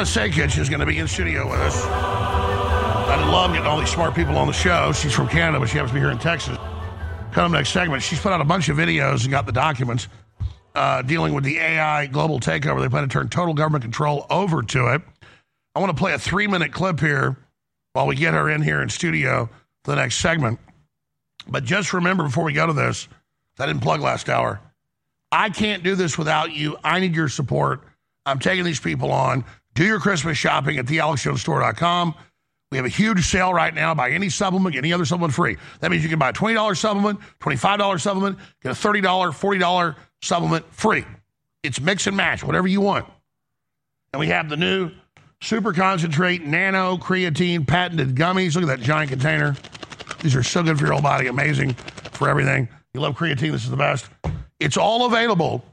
Anna Sekic is going to be in studio with us. I love getting all these smart people on the show. She's from Canada, but she happens to be here in Texas. Come up next segment. She's put out a bunch of videos and got the documents dealing with the AI global takeover. They plan to turn total government control over to it. I want to play a 3-minute clip here while we get her in here in studio for the next segment. But just remember before we go to this, I didn't plug last hour. I can't do this without you. I need your support. I'm taking these people on. Do your Christmas shopping at thealexjonestore.com. We have a huge sale right now. Buy any supplement, get any other supplement free. That means you can buy a $20 supplement, $25 supplement, get a $30, $40 supplement free. It's mix and match, whatever you want. And we have the new super concentrate nano creatine patented gummies. Look at that giant container. These are so good for your whole body. Amazing for everything. You love creatine. This is the best. It's all available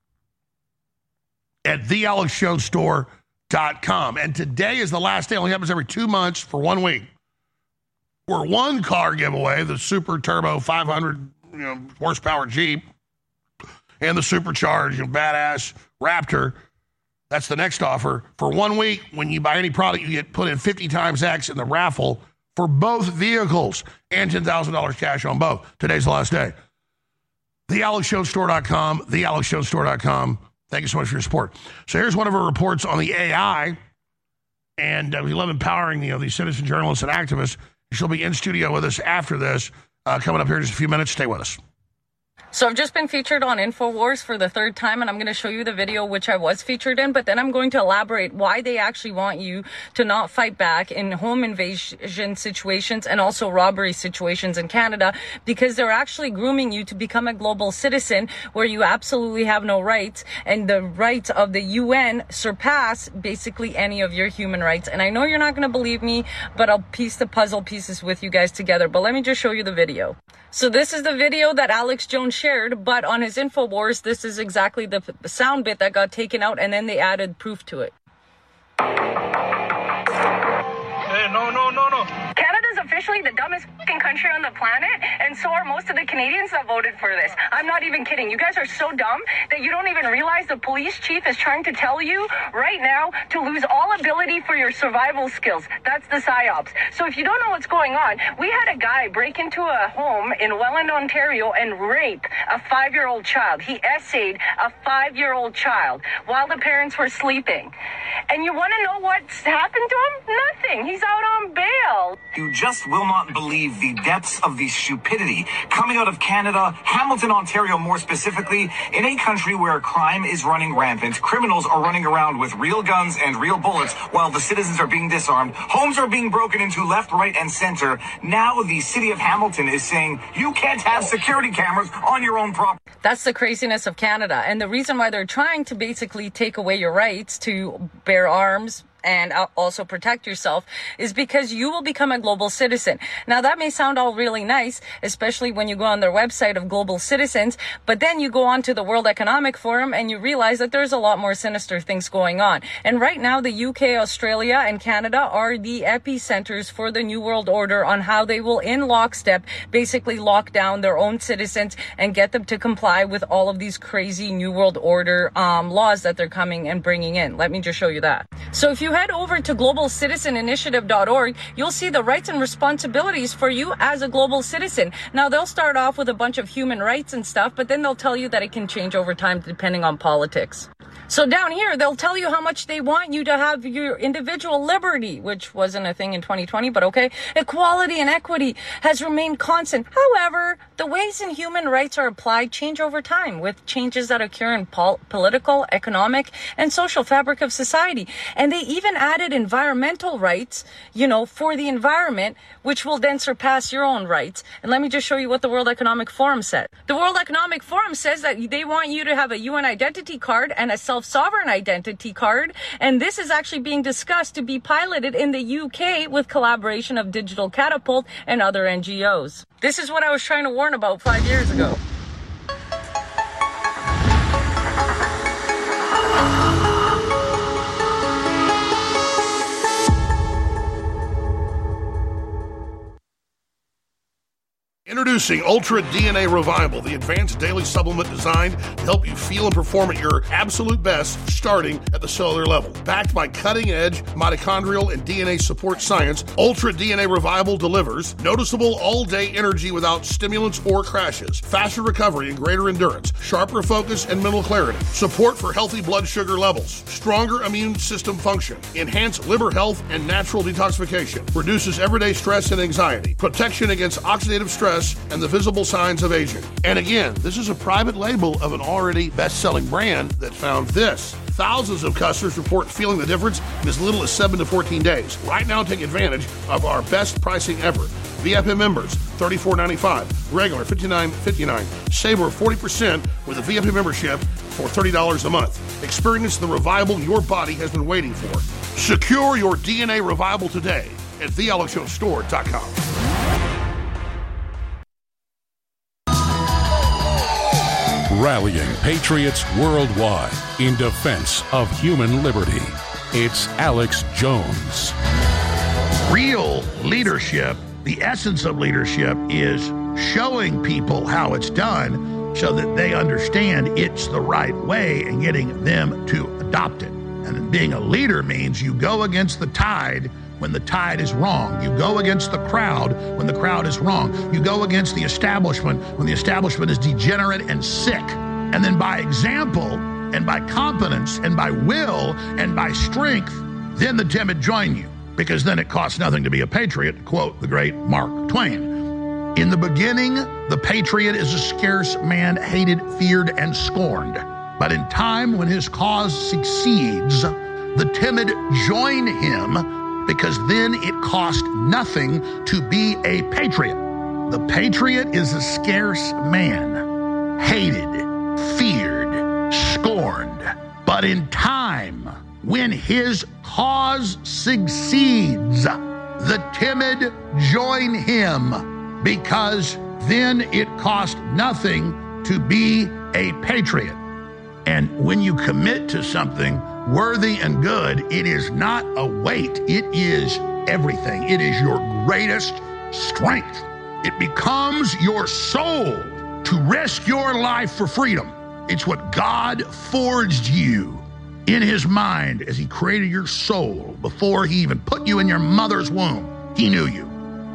at thealexjonestore.com. And today is the last day. It only happens every 2 months for 1 week. We're one car giveaway, the Super Turbo 500 horsepower Jeep, and the supercharged badass Raptor. That's the next offer. For 1 week, when you buy any product, you get put in 50 times X in the raffle for both vehicles and $10,000 cash on both. Today's the last day. TheAlexJonesStore.com, TheAlexJonesStore.com. Thank you so much for your support. So here's one of our reports on the AI, and we love empowering these citizen journalists and activists. She'll be in studio with us after this, coming up here in just a few minutes. Stay with us. So I've just been featured on InfoWars for the third time, and I'm going to show you the video which I was featured in, but then I'm going to elaborate why they actually want you to not fight back in home invasion situations and also robbery situations in Canada, because they're actually grooming you to become a global citizen where you absolutely have no rights, and the rights of the UN surpass basically any of your human rights. And I know you're not going to believe me, but I'll piece the puzzle pieces with you guys together. But let me just show you the video. So this is the video that Alex Jones shared, but on his InfoWars, this is exactly the sound bit that got taken out, and then they added proof to it. Hey, no. Canada's officially the dumbest fucking country on the planet, and so are most of the Canadians that voted for this. I'm not even kidding. You guys are so dumb that you don't even realize the police chief is trying to tell you right now to lose all ability for your survival skills. That's the PSYOPs. So if you don't know what's going on, we had a guy break into a home in Welland, Ontario, and rape a 5-year-old child. He essayed a 5-year-old child while the parents were sleeping. And you want to know what's happened to him? Nothing. He's out on bail. You just will not believe the depths of the stupidity coming out of Canada, Hamilton, Ontario more specifically, in a country where crime is running rampant. Criminals are running around with real guns and real bullets while the citizens are being disarmed. Homes are being broken into left, right, and center. Now the city of Hamilton is saying you can't have security cameras on your own property. That's the craziness of Canada. And the reason why they're trying to basically take away your rights to bear arms and also protect yourself is because you will become a global citizen. Now, that may sound all really nice, especially when you go on their website of global citizens, but then you go on to the World Economic Forum and you realize that there's a lot more sinister things going on. And right now, the UK, Australia, and Canada are the epicenters for the New World Order on how they will, in lockstep, basically lock down their own citizens and get them to comply with all of these crazy New World Order laws that they're coming and bringing in. Let me just show you that. So if you head over to globalcitizeninitiative.org, you'll see the rights and responsibilities for you as a global citizen. Now, they'll start off with a bunch of human rights and stuff, but then they'll tell you that it can change over time depending on politics. So down here, they'll tell you how much they want you to have your individual liberty, which wasn't a thing in 2020, but okay. Equality and equity has remained constant. However, the ways in human rights are applied change over time with changes that occur in political, economic, and social fabric of society. And they even added environmental rights, for the environment, which will then surpass your own rights. And let me just show you what the World Economic Forum said. The World Economic Forum says that they want you to have a UN identity card and a self-sovereign identity card. And this is actually being discussed to be piloted in the UK with collaboration of Digital Catapult and other NGOs. This is what I was trying to warn about 5 years ago. Introducing Ultra DNA Revival, the advanced daily supplement designed to help you feel and perform at your absolute best, starting at the cellular level. Backed by cutting-edge mitochondrial and DNA support science, Ultra DNA Revival delivers noticeable all-day energy without stimulants or crashes, faster recovery and greater endurance, sharper focus and mental clarity, support for healthy blood sugar levels, stronger immune system function, enhanced liver health and natural detoxification, reduces everyday stress and anxiety, protection against oxidative stress, and the visible signs of aging. And again, this is a private label of an already best-selling brand that found this. Thousands of customers report feeling the difference in as little as 7 to 14 days. Right now, take advantage of our best pricing ever. VFM members, $34.95. Regular, $59.59. Save over 40% with a VFM membership for $30 a month. Experience the revival your body has been waiting for. Secure your DNA Revival today at thealexshowstore.com. Rallying patriots worldwide in defense of human liberty. It's Alex Jones. Real leadership, the essence of leadership, is showing people how it's done so that they understand it's the right way and getting them to adopt it. And being a leader means you go against the tide when the tide is wrong. You go against the crowd when the crowd is wrong. You go against the establishment when the establishment is degenerate and sick. And then by example and by competence and by will and by strength, then the timid join you, because then it costs nothing to be a patriot, to quote the great Mark Twain. In the beginning, the patriot is a scarce man, hated, feared, and scorned. But in time, when his cause succeeds, the timid join him, because then it cost nothing to be a patriot. The patriot is a scarce man, hated, feared, scorned. But in time, when his cause succeeds, the timid join him, because then it cost nothing to be a patriot. And when you commit to something worthy and good, it is not a weight. It is everything. It is your greatest strength. It becomes your soul to risk your life for freedom. It's what God forged you in his mind as he created your soul. Before he even put you in your mother's womb, he knew you.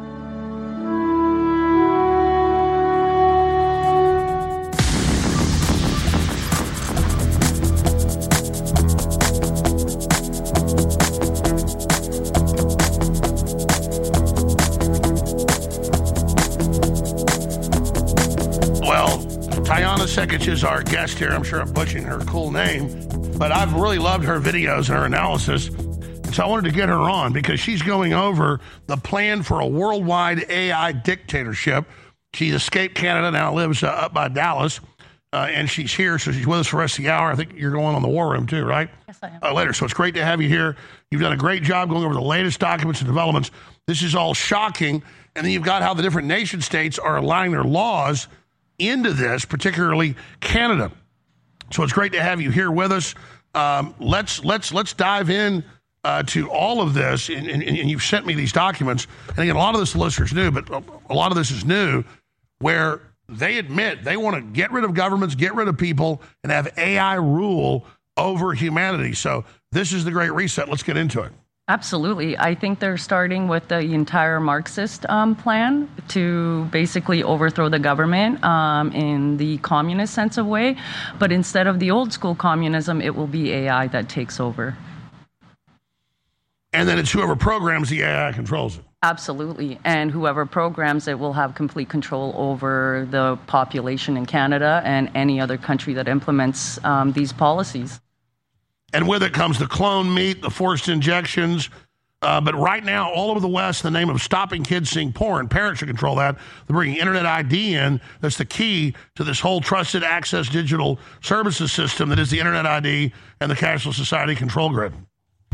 Sekich is our guest here. I'm sure I'm butchering her cool name, but I've really loved her videos and her analysis. So I wanted to get her on because she's going over the plan for a worldwide AI dictatorship. She escaped Canada, now lives up by Dallas, and she's here, so she's with us for the rest of the hour. I think you're going on the War Room too, right? Yes, I am. Later. So it's great to have you here. You've done a great job going over the latest documents and developments. This is all shocking. And then you've got how the different nation states are aligning their laws into this, particularly Canada. So it's great to have you here with us. Let's dive in to all of this, and you've sent me these documents. And again, a lot of this the listeners knew, but a lot of this is new, where they admit they want to get rid of governments, get rid of people, and have AI rule over humanity. So this is the Great Reset. Let's get into it. Absolutely. I think they're starting with the entire Marxist plan to basically overthrow the government in the communist sense of way. But instead of the old school communism, it will be AI that takes over. And then it's whoever programs the AI controls it. Absolutely. And whoever programs it will have complete control over the population in Canada and any other country that implements these policies. And with it comes the clone meat, the forced injections. But right now, all over the West, in the name of stopping kids seeing porn, parents should control that. They're bringing Internet ID in. That's the key to this whole trusted access digital services system that is the Internet ID and the cashless society control grid.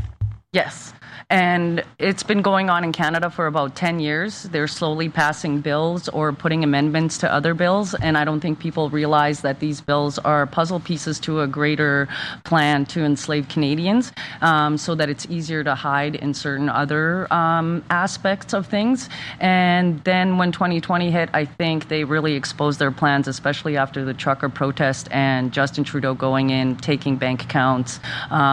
Yes. And it's been going on in Canada for about 10 years. They're slowly passing bills or putting amendments to other bills. And I don't think people realize that these bills are puzzle pieces to a greater plan to enslave Canadians, so that it's easier to hide in certain other aspects of things. And then when 2020 hit, I think they really exposed their plans, especially after the trucker protest and Justin Trudeau going in, taking bank accounts,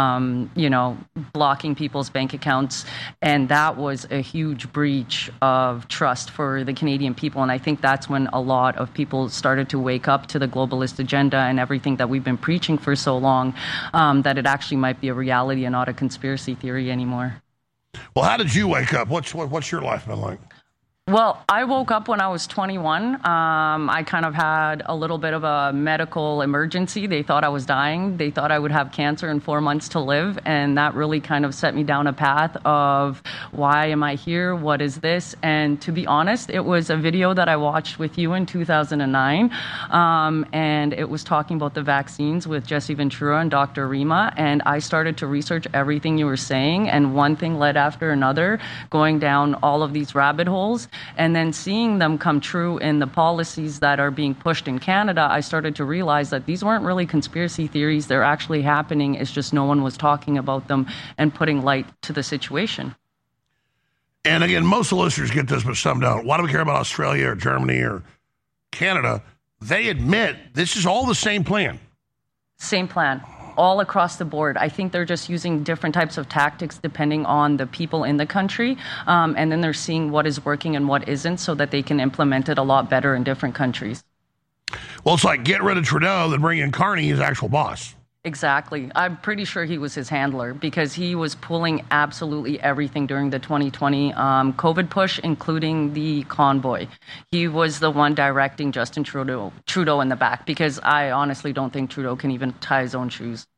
blocking people's bank accounts. And that was a huge breach of trust for the Canadian people. And I think that's when a lot of people started to wake up to the globalist agenda and everything that we've been preaching for so long, that it actually might be a reality and not a conspiracy theory anymore. Well, how did you wake up? What's your life been like? Well, I woke up when I was 21. I kind of had a little bit of a medical emergency. They thought I was dying. They thought I would have cancer in 4 months to live. And that really kind of set me down a path of, why am I here? What is this? And to be honest, it was a video that I watched with you in 2009. And it was talking about the vaccines with Jesse Ventura and Dr. Rima. And I started to research everything you were saying. And one thing led after another, going down all of these rabbit holes. And then seeing them come true in the policies that are being pushed in Canada, I started to realize that these weren't really conspiracy theories. They're actually happening. It's just no one was talking about them and putting light to the situation. And again, most of the listeners get this, but some don't. Why do we care about Australia or Germany or Canada? They admit this is all the same plan. Same plan. All across the board. I think they're just using different types of tactics depending on the people in the country. And then they're seeing what is working and what isn't so that they can implement it a lot better in different countries. Well, it's like get rid of Trudeau, then bring in Carney, his actual boss. Exactly. I'm pretty sure he was his handler because he was pulling absolutely everything during the 2020 COVID push, including the convoy. He was the one directing Justin Trudeau in the back because I honestly don't think Trudeau can even tie his own shoes.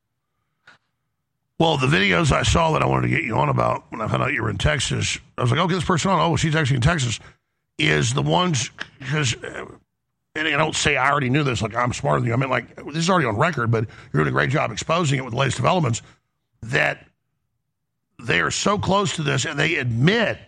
Well, the videos I saw that I wanted to get you on about when I found out you were in Texas, I was like, oh, get this person on. Oh, she's actually in Texas. Is the ones, because, and I don't say I already knew this, like I'm smarter than you. I mean, like, this is already on record, but you're doing a great job exposing it with the latest developments, that they are so close to this and they admit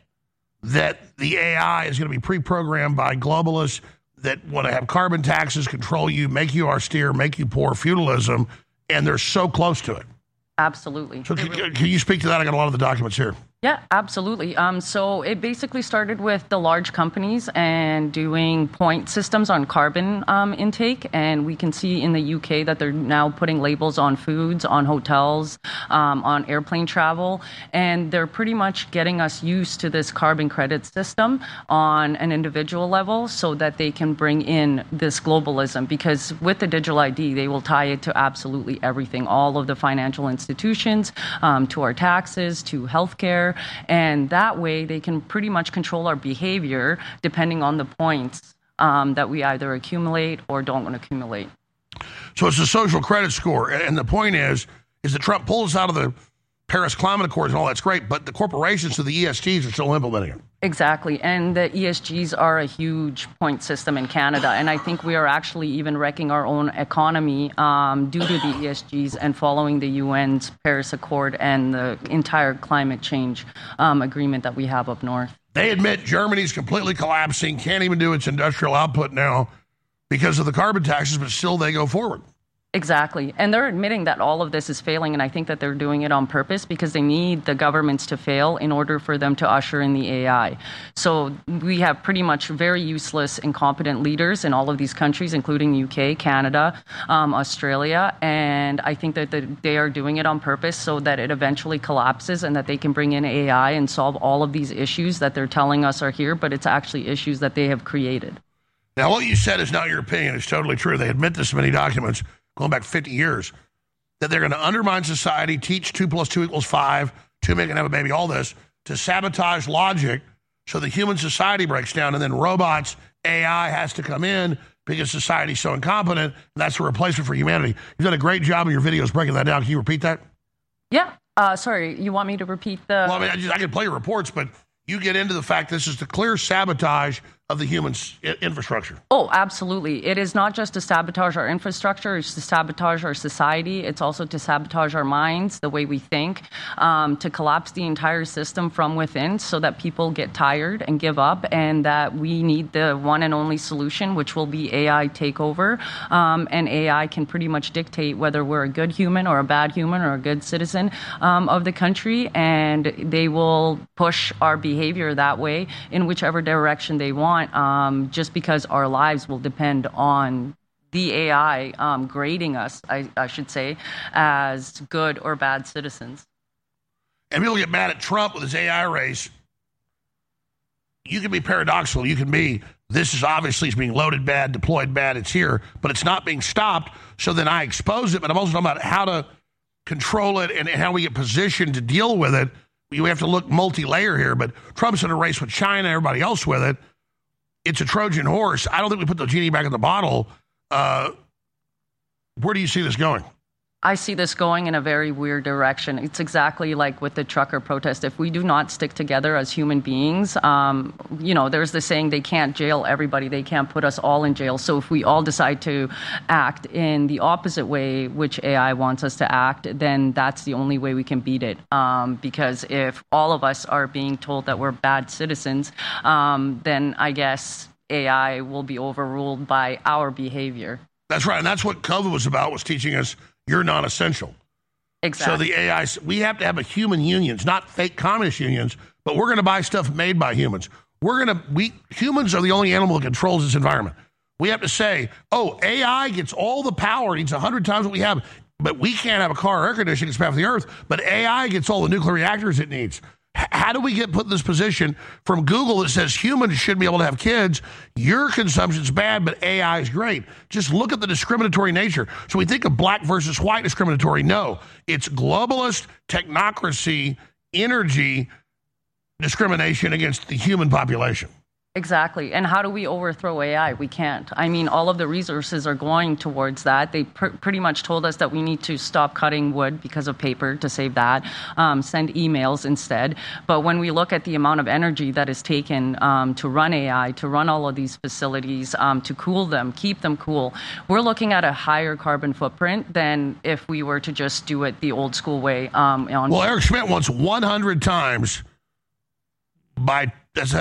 that the AI is going to be pre-programmed by globalists that want to have carbon taxes, control you, make you austere, make you poor, feudalism, and they're so close to it. Absolutely. So can you speak to that? I got a lot of the documents here. Yeah, absolutely. So it basically started with the large companies and doing point systems on carbon intake. And we can see in the UK that they're now putting labels on foods, on hotels, on airplane travel. And they're pretty much getting us used to this carbon credit system on an individual level so that they can bring in this globalism. Because with the digital ID, they will tie it to absolutely everything, all of the financial institutions, to our taxes, to healthcare. And that way they can pretty much control our behavior depending on the points that we either accumulate or don't want to accumulate. So it's a social credit score. And the point is that Trump pulls us out of the Paris Climate Accords and all that's great, but the corporations of the ESGs are still implementing it. Exactly. And the ESGs are a huge point system in Canada. And I think we are actually even wrecking our own economy due to the ESGs and following the UN's Paris Accord and the entire climate change agreement that we have up north. They admit Germany's completely collapsing, can't even do its industrial output now because of the carbon taxes, but still they go forward. Exactly. And they're admitting that all of this is failing, and I think that they're doing it on purpose because they need the governments to fail in order for them to usher in the AI. So we have pretty much very useless, incompetent leaders in all of these countries, including UK, Canada, Australia, and I think that they are doing it on purpose so that it eventually collapses and that they can bring in AI and solve all of these issues that they're telling us are here, but it's actually issues that they have created. Now, what you said is not your opinion. It's totally true. They admit this in many documents going back 50 years, that they're going to undermine society, teach 2 + 2 = 5, 2 men can have a baby, all this, to sabotage logic so the human society breaks down, and then robots, AI has to come in because society's so incompetent, and that's a replacement for humanity. You've done a great job in your videos breaking that down. Can you repeat that? Yeah. Sorry, you want me to repeat the... Well, I mean, I can play your reports, but you get into the fact this is the clear sabotage of the human's infrastructure. Oh, absolutely. It is not just to sabotage our infrastructure, it's to sabotage our society. It's also to sabotage our minds, the way we think, to collapse the entire system from within so that people get tired and give up, and that we need the one and only solution, which will be AI takeover. And AI can pretty much dictate whether we're a good human or a bad human or a good citizen of the country, and they will push our behavior that way in whichever direction they want. Just because our lives will depend on the AI grading us, I should say, as good or bad citizens. And people get mad at Trump with his AI race. You can be paradoxical. You can be, this is obviously it's being loaded bad, deployed bad, it's here, but it's not being stopped. So then I expose it, but I'm also talking about how to control it and how we get positioned to deal with it. We have to look multi-layer here, but Trump's in a race with China, everybody else with it. It's a Trojan horse. I don't think we put the genie back in the bottle. Where do you see this going? I see this going in a very weird direction. It's exactly like with the trucker protest. If we do not stick together as human beings, there's the saying, they can't jail everybody. They can't put us all in jail. So if we all decide to act in the opposite way, which AI wants us to act, then that's the only way we can beat it. Because if all of us are being told that we're bad citizens, then I guess AI will be overruled by our behavior. That's right. And that's what COVID was about, was teaching us you're non-essential. Exactly. So the AI, we have to have a human unions, not fake communist unions, but we're going to buy stuff made by humans. Humans are the only animal that controls this environment. We have to say, AI gets all the power, it needs 100 times what we have, but we can't have a car or air conditioning, it's half the earth, but AI gets all the nuclear reactors it needs. How do we get put in this position from Google that says humans should be able to have kids? Your consumption's bad, but AI is great. Just look at the discriminatory nature. So we think of black versus white discriminatory. No, it's globalist, technocracy, energy discrimination against the human population. Exactly. And how do we overthrow AI? We can't. I mean, all of the resources are going towards that. They pretty much told us that we need to stop cutting wood because of paper to save that, send emails instead. But when we look at the amount of energy that is taken to run AI, to run all of these facilities, to cool them, keep them cool, we're looking at a higher carbon footprint than if we were to just do it the old school way. Well, Eric Schmidt wants 100 times by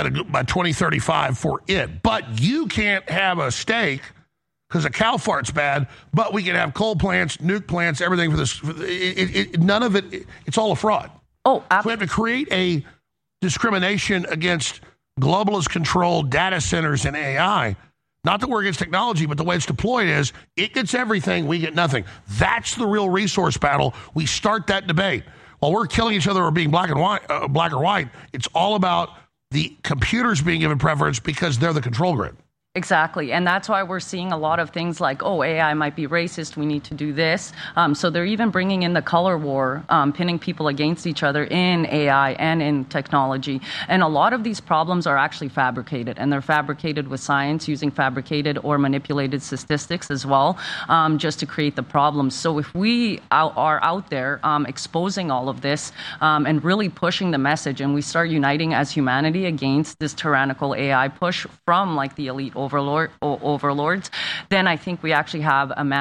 2035 for it. But you can't have a steak because a cow fart's bad, but we can have coal plants, nuke plants, everything for this. None of it, it's all a fraud. Oh, absolutely. So we have to create a discrimination against globalist controlled data centers and AI. Not that we're against technology, but the way it's deployed is it gets everything, we get nothing. That's the real resource battle. We start that debate. While we're killing each other or being black or white, it's all about the computers being given preference because they're the control grid. Exactly. And that's why we're seeing a lot of things like, AI might be racist, we need to do this. So they're even bringing in the color war, pinning people against each other in AI and in technology. And a lot of these problems are actually fabricated, and they're fabricated with science using fabricated or manipulated statistics as well, just to create the problems. So if we are out there exposing all of this and really pushing the message, and we start uniting as humanity against this tyrannical AI push from like the elite overlords, then I think we actually have a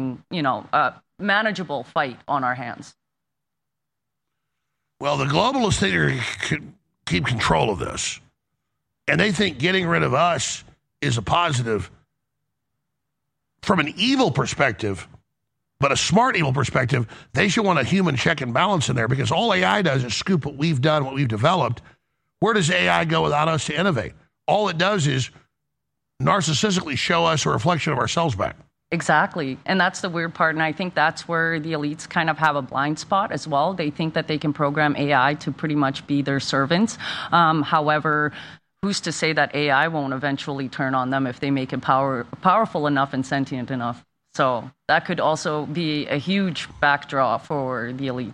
manageable fight on our hands. Well, the globalists think they can keep control of this, and they think getting rid of us is a positive from an evil perspective, but a smart evil perspective. They should want a human check and balance in there, because all AI does is scoop what we've done, what we've developed. Where does AI go without us to innovate? All it does is narcissistically show us a reflection of ourselves back. Exactly. And that's the weird part. And I think that's where the elites kind of have a blind spot as well. They think that they can program AI to pretty much be their servants. However, who's to say that AI won't eventually turn on them if they make it powerful enough and sentient enough? So that could also be a huge backdraw for the elites.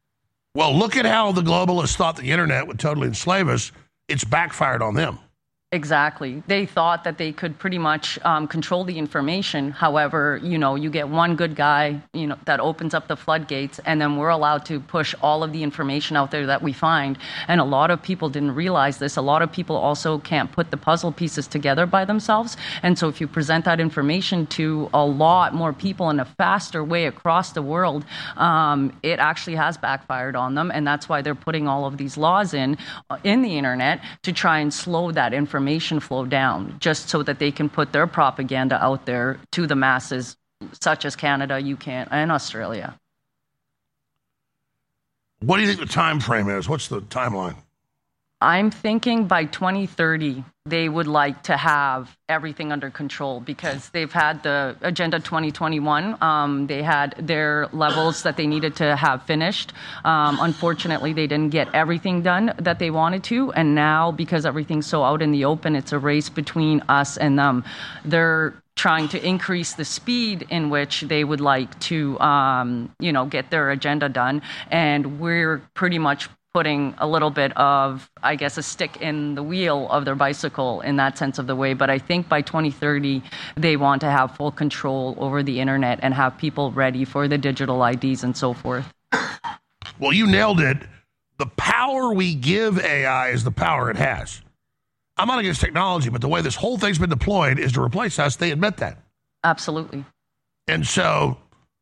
Well, look at how the globalists thought the internet would totally enslave us. It's backfired on them. Exactly. They thought that they could pretty much control the information. However, you get one good guy, that opens up the floodgates, and then we're allowed to push all of the information out there that we find. And a lot of people didn't realize this. A lot of people also can't put the puzzle pieces together by themselves. And so if you present that information to a lot more people in a faster way across the world, it actually has backfired on them. And that's why they're putting all of these laws in the internet to try and slow that information flow down, just so that they can put their propaganda out there to the masses, such as Canada, UK, and Australia. What do you think the time frame is? What's the timeline? I'm thinking by 2030, they would like to have everything under control, because they've had the Agenda 2021. They had their levels that they needed to have finished. Unfortunately, they didn't get everything done that they wanted to. And now, because everything's so out in the open, it's a race between us and them. They're trying to increase the speed in which they would like to, get their agenda done. And we're pretty much putting a little bit of, I guess, a stick in the wheel of their bicycle in that sense of the way. But I think by 2030, they want to have full control over the internet and have people ready for the digital IDs and so forth. Well, you nailed it. The power we give AI is the power it has. I'm not against technology, but the way this whole thing's been deployed is to replace us. They admit that. Absolutely. And so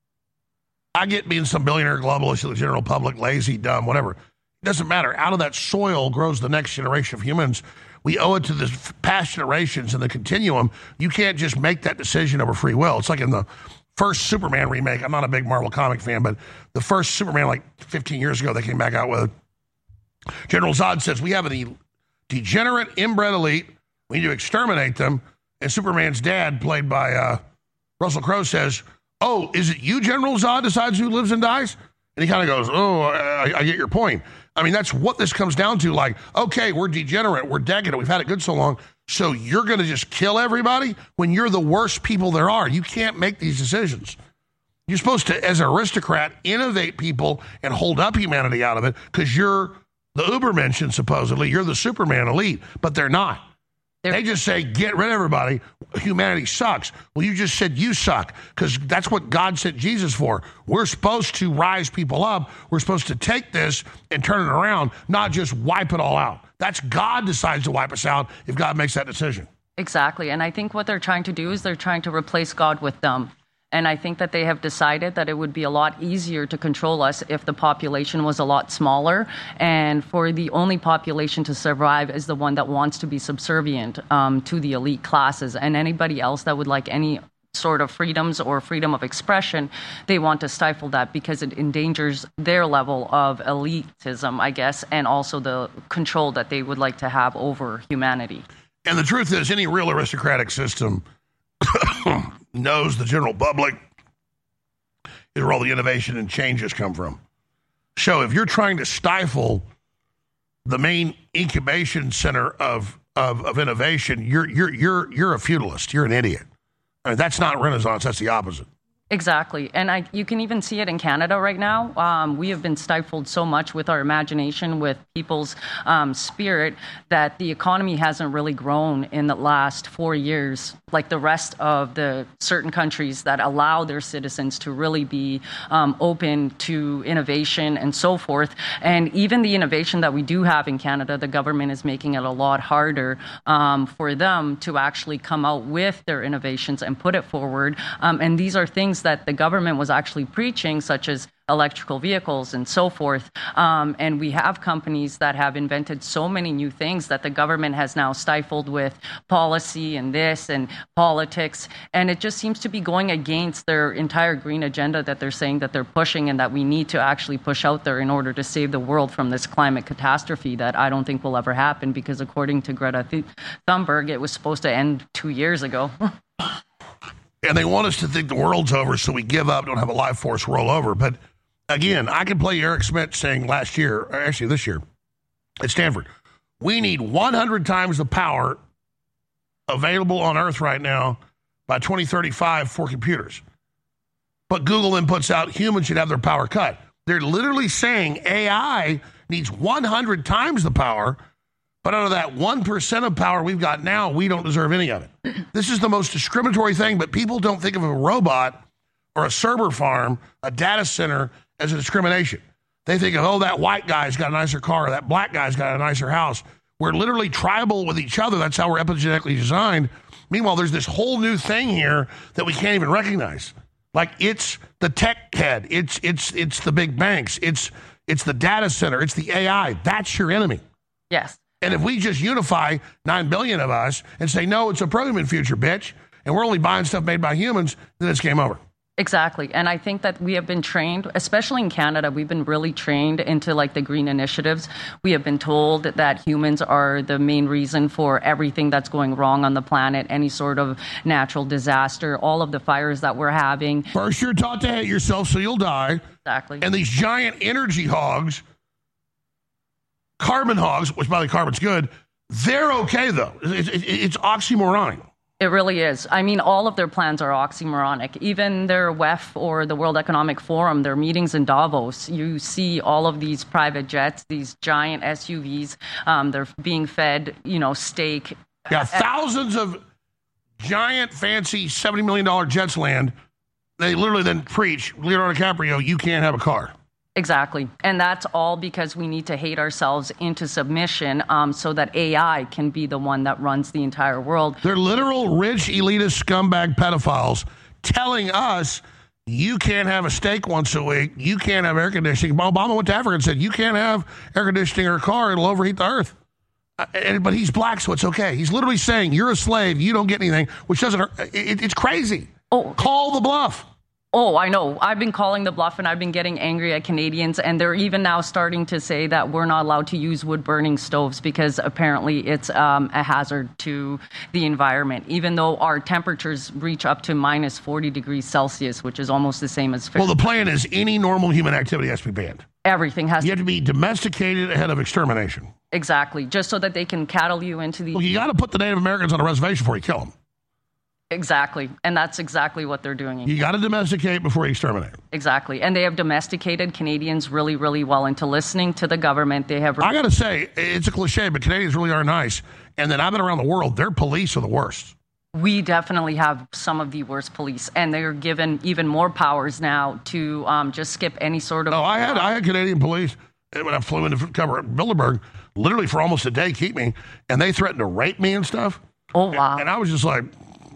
I get being some billionaire globalist, the general public, lazy, dumb, whatever. It doesn't matter. Out of that soil grows the next generation of humans. We owe it to the past generations in the continuum. You can't just make that decision over free will. It's like in the first Superman remake. I'm not a big Marvel comic fan, but the first Superman, like 15 years ago, they came back out with. General Zod says, we have a degenerate, inbred elite. We need to exterminate them. And Superman's dad, played by Russell Crowe, says, oh, is it you, General Zod, decides who lives and dies? And he kind of goes, oh, I get your point. I mean, that's what this comes down to. Like, okay, we're degenerate, we're decadent, we've had it good so long, so you're going to just kill everybody when you're the worst people there are. You can't make these decisions. You're supposed to, as an aristocrat, innovate people and hold up humanity out of it, because you're the Ubermenschen, supposedly. You're the Superman elite, but they're not. They just say, get rid of everybody. Humanity sucks. Well, you just said you suck, because that's what God sent Jesus for. We're supposed to rise people up. We're supposed to take this and turn it around, not just wipe it all out. That's God decides to wipe us out if God makes that decision. Exactly. And I think what they're trying to do is they're trying to replace God with them. And I think that they have decided that it would be a lot easier to control us if the population was a lot smaller, and for the only population to survive is the one that wants to be subservient to the elite classes, and anybody else that would like any sort of freedoms or freedom of expression, they want to stifle that because it endangers their level of elitism, I guess, and also the control that they would like to have over humanity. And the truth is, any real aristocratic system knows the general public is where all the innovation and changes come from. So if you're trying to stifle the main incubation center of innovation, you're a feudalist. You're an idiot. I mean, that's not Renaissance. That's the opposite. Exactly. And you can even see it in Canada right now. We have been stifled so much with our imagination, with people's spirit, that the economy hasn't really grown in the last 4 years, like the rest of the certain countries that allow their citizens to really be open to innovation and so forth. And even the innovation that we do have in Canada, the government is making it a lot harder for them to actually come out with their innovations and put it forward. And these are things that the government was actually preaching, such as electrical vehicles and so forth. And we have companies that have invented so many new things that the government has now stifled with policy and this and politics. And it just seems to be going against their entire green agenda that they're saying that they're pushing and that we need to actually push out there in order to save the world from this climate catastrophe that I don't think will ever happen, because according to Greta Thunberg, it was supposed to end 2 years ago. And they want us to think the world's over, so we give up, don't have a life force roll over. But again, I can play Eric Schmidt saying last year, or actually this year, at Stanford, we need 100 times the power available on Earth right now by 2035 for computers. But Google then puts out humans should have their power cut. They're literally saying AI needs 100 times the power But out of that 1% of power we've got now, we don't deserve any of it. This is the most discriminatory thing, but people don't think of a robot or a server farm, a data center, as a discrimination. They think of, oh, that white guy's got a nicer car, or that black guy's got a nicer house. We're literally tribal with each other. That's how we're epigenetically designed. Meanwhile, there's this whole new thing here that we can't even recognize. Like, it's the tech head. It's the big banks. It's the data center. It's the AI. That's your enemy. Yes. And if we just unify 9 billion of us and say, no, it's a programming future, bitch, and we're only buying stuff made by humans, then it's game over. Exactly. And I think that we have been trained, especially in Canada, we've been really trained into like the green initiatives. We have been told that humans are the main reason for everything that's going wrong on the planet, any sort of natural disaster, all of the fires that we're having. First, you're taught to hate yourself so you'll die. Exactly. And these giant energy hogs, carbon hogs, which by the way, carbon's good, they're okay, though. It's oxymoronic. It really is. I mean, all of their plans are oxymoronic. Even their WEF or the World Economic Forum, their meetings in Davos, you see all of these private jets, these giant SUVs. They're being fed, steak. Yeah, thousands of giant, fancy $70 million jets land. They literally then preach, Leonardo DiCaprio, you can't have a car. Exactly. And that's all because we need to hate ourselves into submission so that AI can be the one that runs the entire world. They're literal rich, elitist, scumbag pedophiles telling us you can't have a steak once a week. You can't have air conditioning. Obama went to Africa and said, you can't have air conditioning or a car. It'll overheat the earth. But he's black, so it's okay. He's literally saying, you're a slave. You don't get anything, which doesn't hurt. It's crazy. Oh. Call the bluff. Oh, I know. I've been calling the bluff and I've been getting angry at Canadians, and they're even now starting to say that we're not allowed to use wood-burning stoves because apparently it's a hazard to the environment, even though our temperatures reach up to minus 40 degrees Celsius, which is almost the same as... Well, the plan is any normal human activity has to be banned. Everything has to... You have to be domesticated ahead of extermination. Exactly, just so that they can cattle you into the... Well, you got to put the Native Americans on a reservation before you kill them. Exactly. And that's exactly what they're doing. You got to domesticate before you exterminate. Exactly. And they have domesticated Canadians really, really well into listening to the government. They have... I got to say, it's a cliche, but Canadians really are nice. And then I've been around the world. Their police are the worst. We definitely have some of the worst police. And they're given even more powers now to just skip any sort of... No, I had Canadian police when I flew into cover Bilderberg, literally for almost a day, keep me. And they threatened to rape me and stuff. Oh, wow. And I was just like...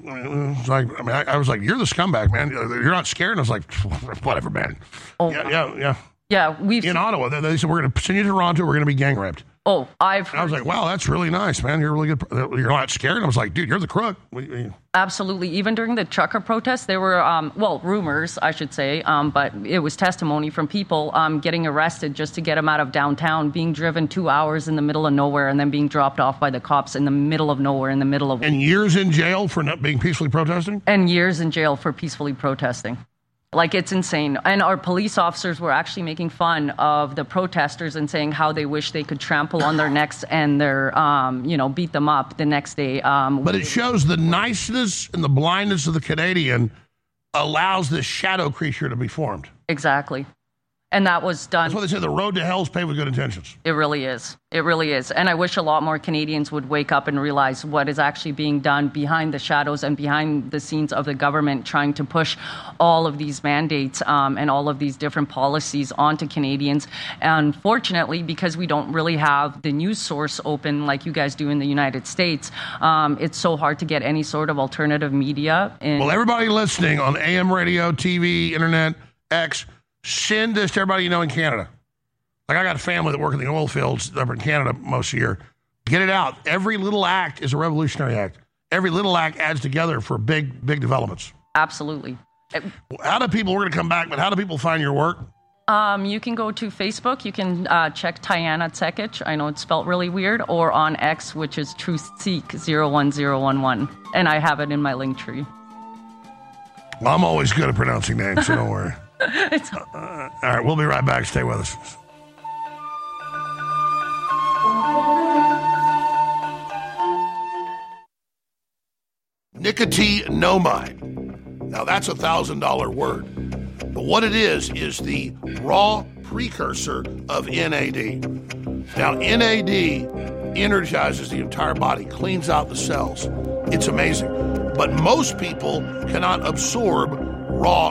I was like, you're the scumbag, man. You're not scared. And I was like, whatever, man. Oh, yeah. Yeah, in Ottawa, they said, we're going to send you to Toronto. We're going to be gang raped. Oh, I was like, wow, that's really nice, man. You're really good. You're not scared. And I was like, dude, you're the crook. Absolutely. Even during the trucker protests, there were, rumors, I should say, but it was testimony from people getting arrested just to get them out of downtown, being driven 2 hours in the middle of nowhere, and then being dropped off by the cops in the middle of nowhere, in the middle of... And years in jail for not being peacefully protesting? And years in jail for peacefully protesting. Like, it's insane. And our police officers were actually making fun of the protesters and saying how they wish they could trample on their necks and their, beat them up the next day. But it shows the niceness and the blindness of the Canadian allows this shadow creature to be formed. Exactly. And that was done. That's why they say the road to hell is paved with good intentions. It really is. It really is. And I wish a lot more Canadians would wake up and realize what is actually being done behind the shadows and behind the scenes of the government trying to push all of these mandates and all of these different policies onto Canadians. Unfortunately, because we don't really have the news source open like you guys do in the United States, it's so hard to get any sort of alternative media. Well, everybody listening on AM radio, TV, internet, X, send this to everybody you know in Canada. Like, I got a family that work in the oil fields up in Canada most of the year. Get it out. Every little act is a revolutionary act. Every little act adds together for big, big developments. Absolutely. How do people, we're going to come back, but how do people find your work? You can go to Facebook. You can check Tiana Tsekic. I know it's spelled really weird. Or on X, which is TruthSeek01011. And I have it in my link tree. Well, I'm always good at pronouncing names, so don't worry. All right, we'll be right back. Stay with us. Nicotinamide. Now, that's $1,000 word. But what it is the raw precursor of NAD. Now, NAD energizes the entire body, cleans out the cells. It's amazing. But most people cannot absorb raw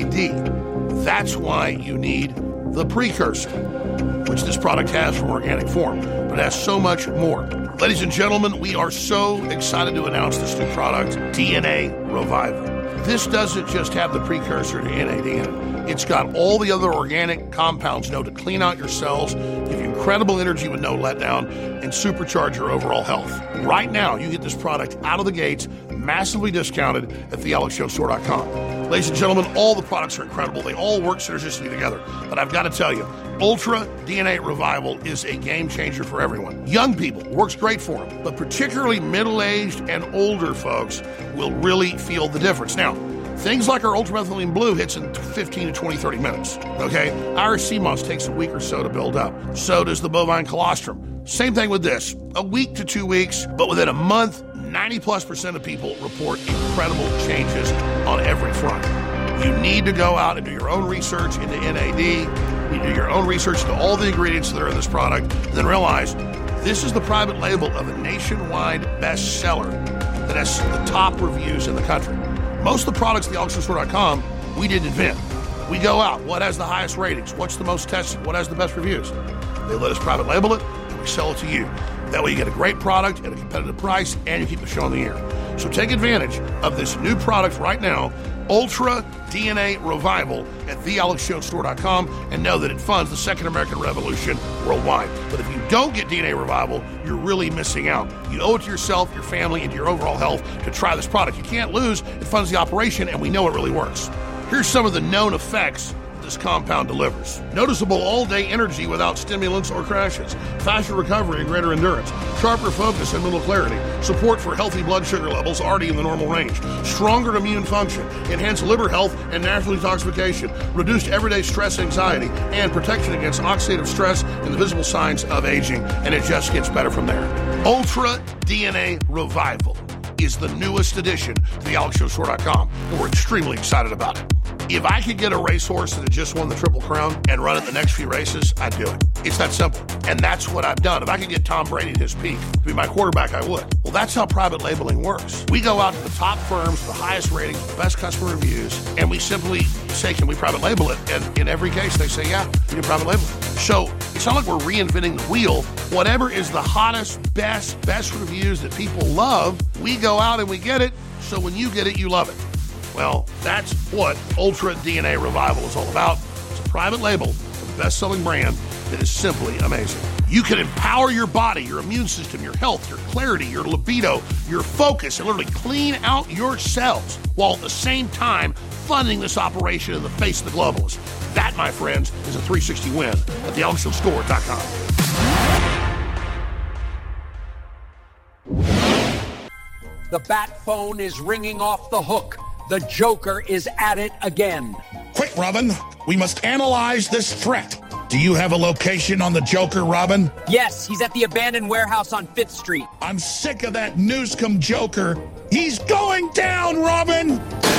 NAD. That's why you need the precursor, which this product has from organic form, but it has so much more. Ladies and gentlemen, we are so excited to announce this new product, DNA Revival. This doesn't just have the precursor to NAD in it. It's got all the other organic compounds known to clean out your cells, give you incredible energy with no letdown, and supercharge your overall health. Right now, you get this product out of the gates, massively discounted at thealexjonesstore.com. Ladies and gentlemen, all the products are incredible. They all work synergistically together. But I've got to tell you, Ultra DNA Revival is a game changer for everyone. Young people, works great for them, but particularly middle-aged and older folks will really feel the difference. Now, things like our ultramethylene blue hits in 15 to 20, 30 minutes, okay? Our CMOS takes a week or so to build up. So does the bovine colostrum. Same thing with this, a week to 2 weeks, but within a month, 90+% of people report incredible changes on every front. You need to go out and do your own research into NAD. You do your own research into all the ingredients that are in this product, and then realize this is the private label of a nationwide bestseller that has the top reviews in the country. Most of the products at thealexjonesstore.com, we didn't invent. We go out, what has the highest ratings? What's the most tested? What has the best reviews? They let us private label it, and we sell it to you. That way you get a great product at a competitive price, and you keep the show on the air. So take advantage of this new product right now, Ultra DNA Revival at thealexjonesstore.com, and know that it funds the Second American Revolution worldwide. But if you don't get DNA Revival, you're really missing out. You owe it to yourself, your family, and to your overall health to try this product. You can't lose. It funds the operation, and we know it really works. Here's some of the known effects this compound delivers. Noticeable all-day energy without stimulants or crashes, faster recovery and greater endurance, sharper focus and mental clarity, support for healthy blood sugar levels already in the normal range, stronger immune function, enhanced liver health and natural detoxification, reduced everyday stress, anxiety, and protection against oxidative stress and the visible signs of aging, and it just gets better from there. Ultra DNA Revival is the newest addition to thealexjonesstore.com, and we're extremely excited about it. If I could get a racehorse that had just won the Triple Crown and run it the next few races, I'd do it. It's that simple. And that's what I've done. If I could get Tom Brady at his peak to be my quarterback, I would. Well, that's how private labeling works. We go out to the top firms, the highest ratings, the best customer reviews, and we simply say, can we private label it? And in every case, they say, yeah, we can private label it. So it's not like we're reinventing the wheel. Whatever is the hottest, best reviews that people love, we go out and we get it. So when you get it, you love it. Well, that's what Ultra DNA Revival is all about. It's a private label of a best-selling brand that is simply amazing. You can empower your body, your immune system, your health, your clarity, your libido, your focus, and literally clean out your cells while at the same time funding this operation in the face of the globalists. That, my friends, is a 360 win at thealexjonesstore.com. The bat phone is ringing off the hook. The Joker is at it again. Quick, Robin. We must analyze this threat. Do you have a location on the Joker, Robin? Yes, he's at the abandoned warehouse on 5th Street. I'm sick of that Newscomb Joker. He's going down, Robin!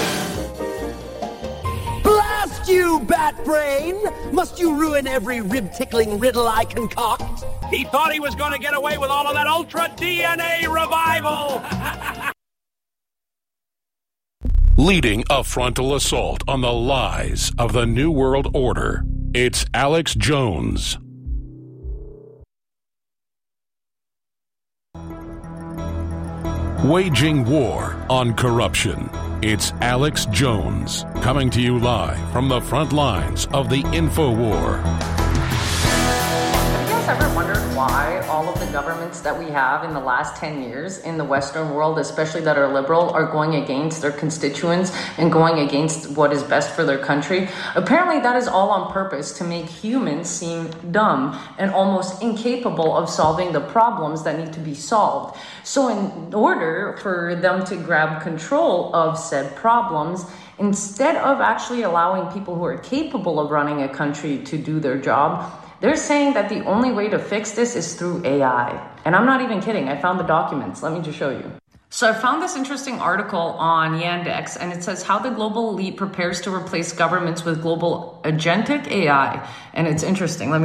Blast you, Batbrain! Must you ruin every rib-tickling riddle I concoct? He thought he was going to get away with all of that Ultra DNA Revival! Leading a frontal assault on the lies of the New World Order, it's Alex Jones. Waging war on corruption, it's Alex Jones, coming to you live from the front lines of the InfoWar. Have you guys ever wondered why all of the governments that we have in the last 10 years in the Western world, especially that are liberal, are going against their constituents and going against what is best for their country? Apparently that is all on purpose to make humans seem dumb and almost incapable of solving the problems that need to be solved. So in order for them to grab control of said problems, instead of actually allowing people who are capable of running a country to do their job, they're saying that the only way to fix this is through AI. And I'm not even kidding. I found the documents. Let me just show you. So I found this interesting article on Yandex, and it says how the global elite prepares to replace governments with global agentic AI. And it's interesting. Let me show you.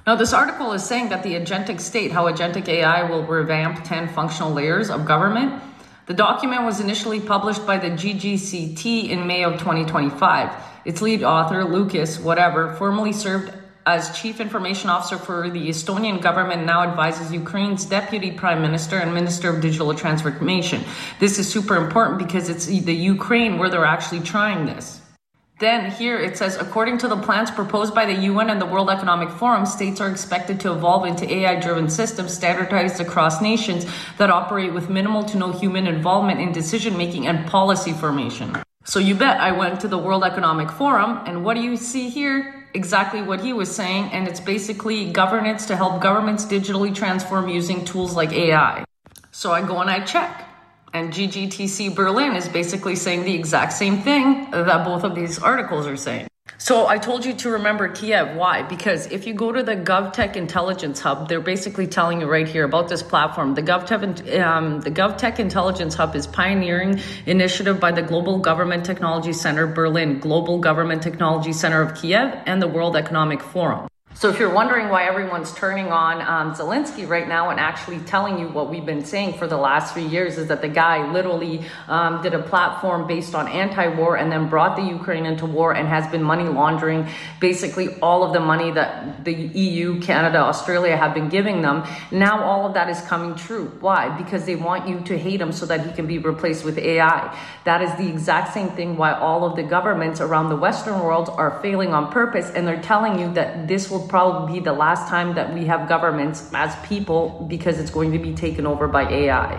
Now, this article is saying that the agentic state, how agentic AI will revamp 10 functional layers of government. The document was initially published by the GGCT in May of 2025. Its lead author, Lucas Whatever, formerly served as chief information officer for the Estonian government, now advises Ukraine's deputy prime minister and minister of digital transformation. This is super important because it's the Ukraine where they're actually trying this. Then here it says, according to the plans proposed by the UN and the World Economic Forum, states are expected to evolve into AI-driven systems standardized across nations that operate with minimal to no human involvement in decision-making and policy formation. So you bet I went to the World Economic Forum, and what do you see here? Exactly what he was saying, and it's basically governance to help governments digitally transform using tools like AI. So I go and I check. And GGTC Berlin is basically saying the exact same thing that both of these articles are saying. So I told you to remember Kiev. Why? Because if you go to the GovTech Intelligence Hub, they're basically telling you right here about this platform. The GovTech Intelligence Hub is pioneering initiative by the Global Government Technology Center Berlin, Global Government Technology Center of Kiev, and the World Economic Forum. So if you're wondering why everyone's turning on Zelensky right now and actually telling you what we've been saying for the last 3 years is that the guy literally did a platform based on anti-war and then brought the Ukraine into war and has been money laundering basically all of the money that the EU, Canada, Australia have been giving them. Now all of that is coming true. Why? Because they want you to hate him so that he can be replaced with AI. That is the exact same thing why all of the governments around the Western world are failing on purpose, and they're telling you that this will probably be the last time that we have governments as people because it's going to be taken over by AI.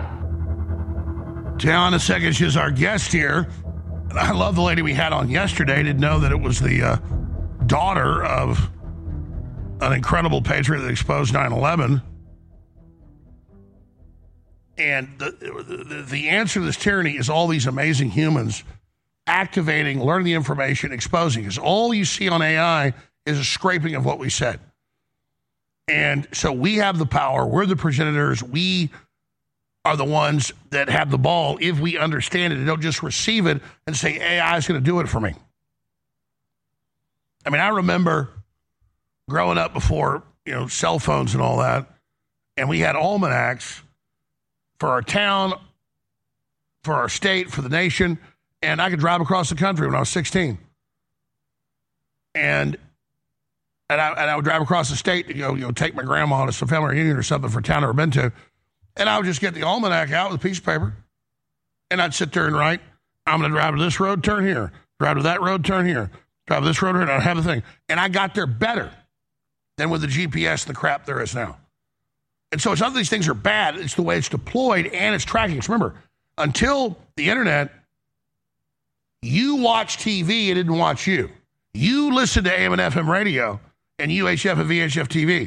Tiana Sekic is our guest here. I love the lady we had on yesterday. Didn't know that it was the daughter of an incredible patriot that exposed 9/11. And the answer to this tyranny is all these amazing humans activating, learning the information, exposing. Because all you see on AI is a scraping of what we said. And so we have the power. We're the progenitors. We are the ones that have the ball if we understand it and don't just receive it and say AI is going to do it for me. I mean, I remember growing up before, cell phones and all that, and we had almanacs for our town, for our state, for the nation, and I could drive across the country when I was 16. And I would drive across the state to go, take my grandma to some family reunion or something for a town I've never been to. And I would just get the almanac out with a piece of paper. And I'd sit there and write, I'm going to drive to this road, turn here. Drive to that road, turn here. Drive to this road, and I'd have the thing. And I got there better than with the GPS and the crap there is now. And so it's not that these things are bad. It's the way it's deployed and it's tracking. So remember, until the internet, you watch TV, it didn't watch you. You listen to AM and FM radio and UHF and VHF TV.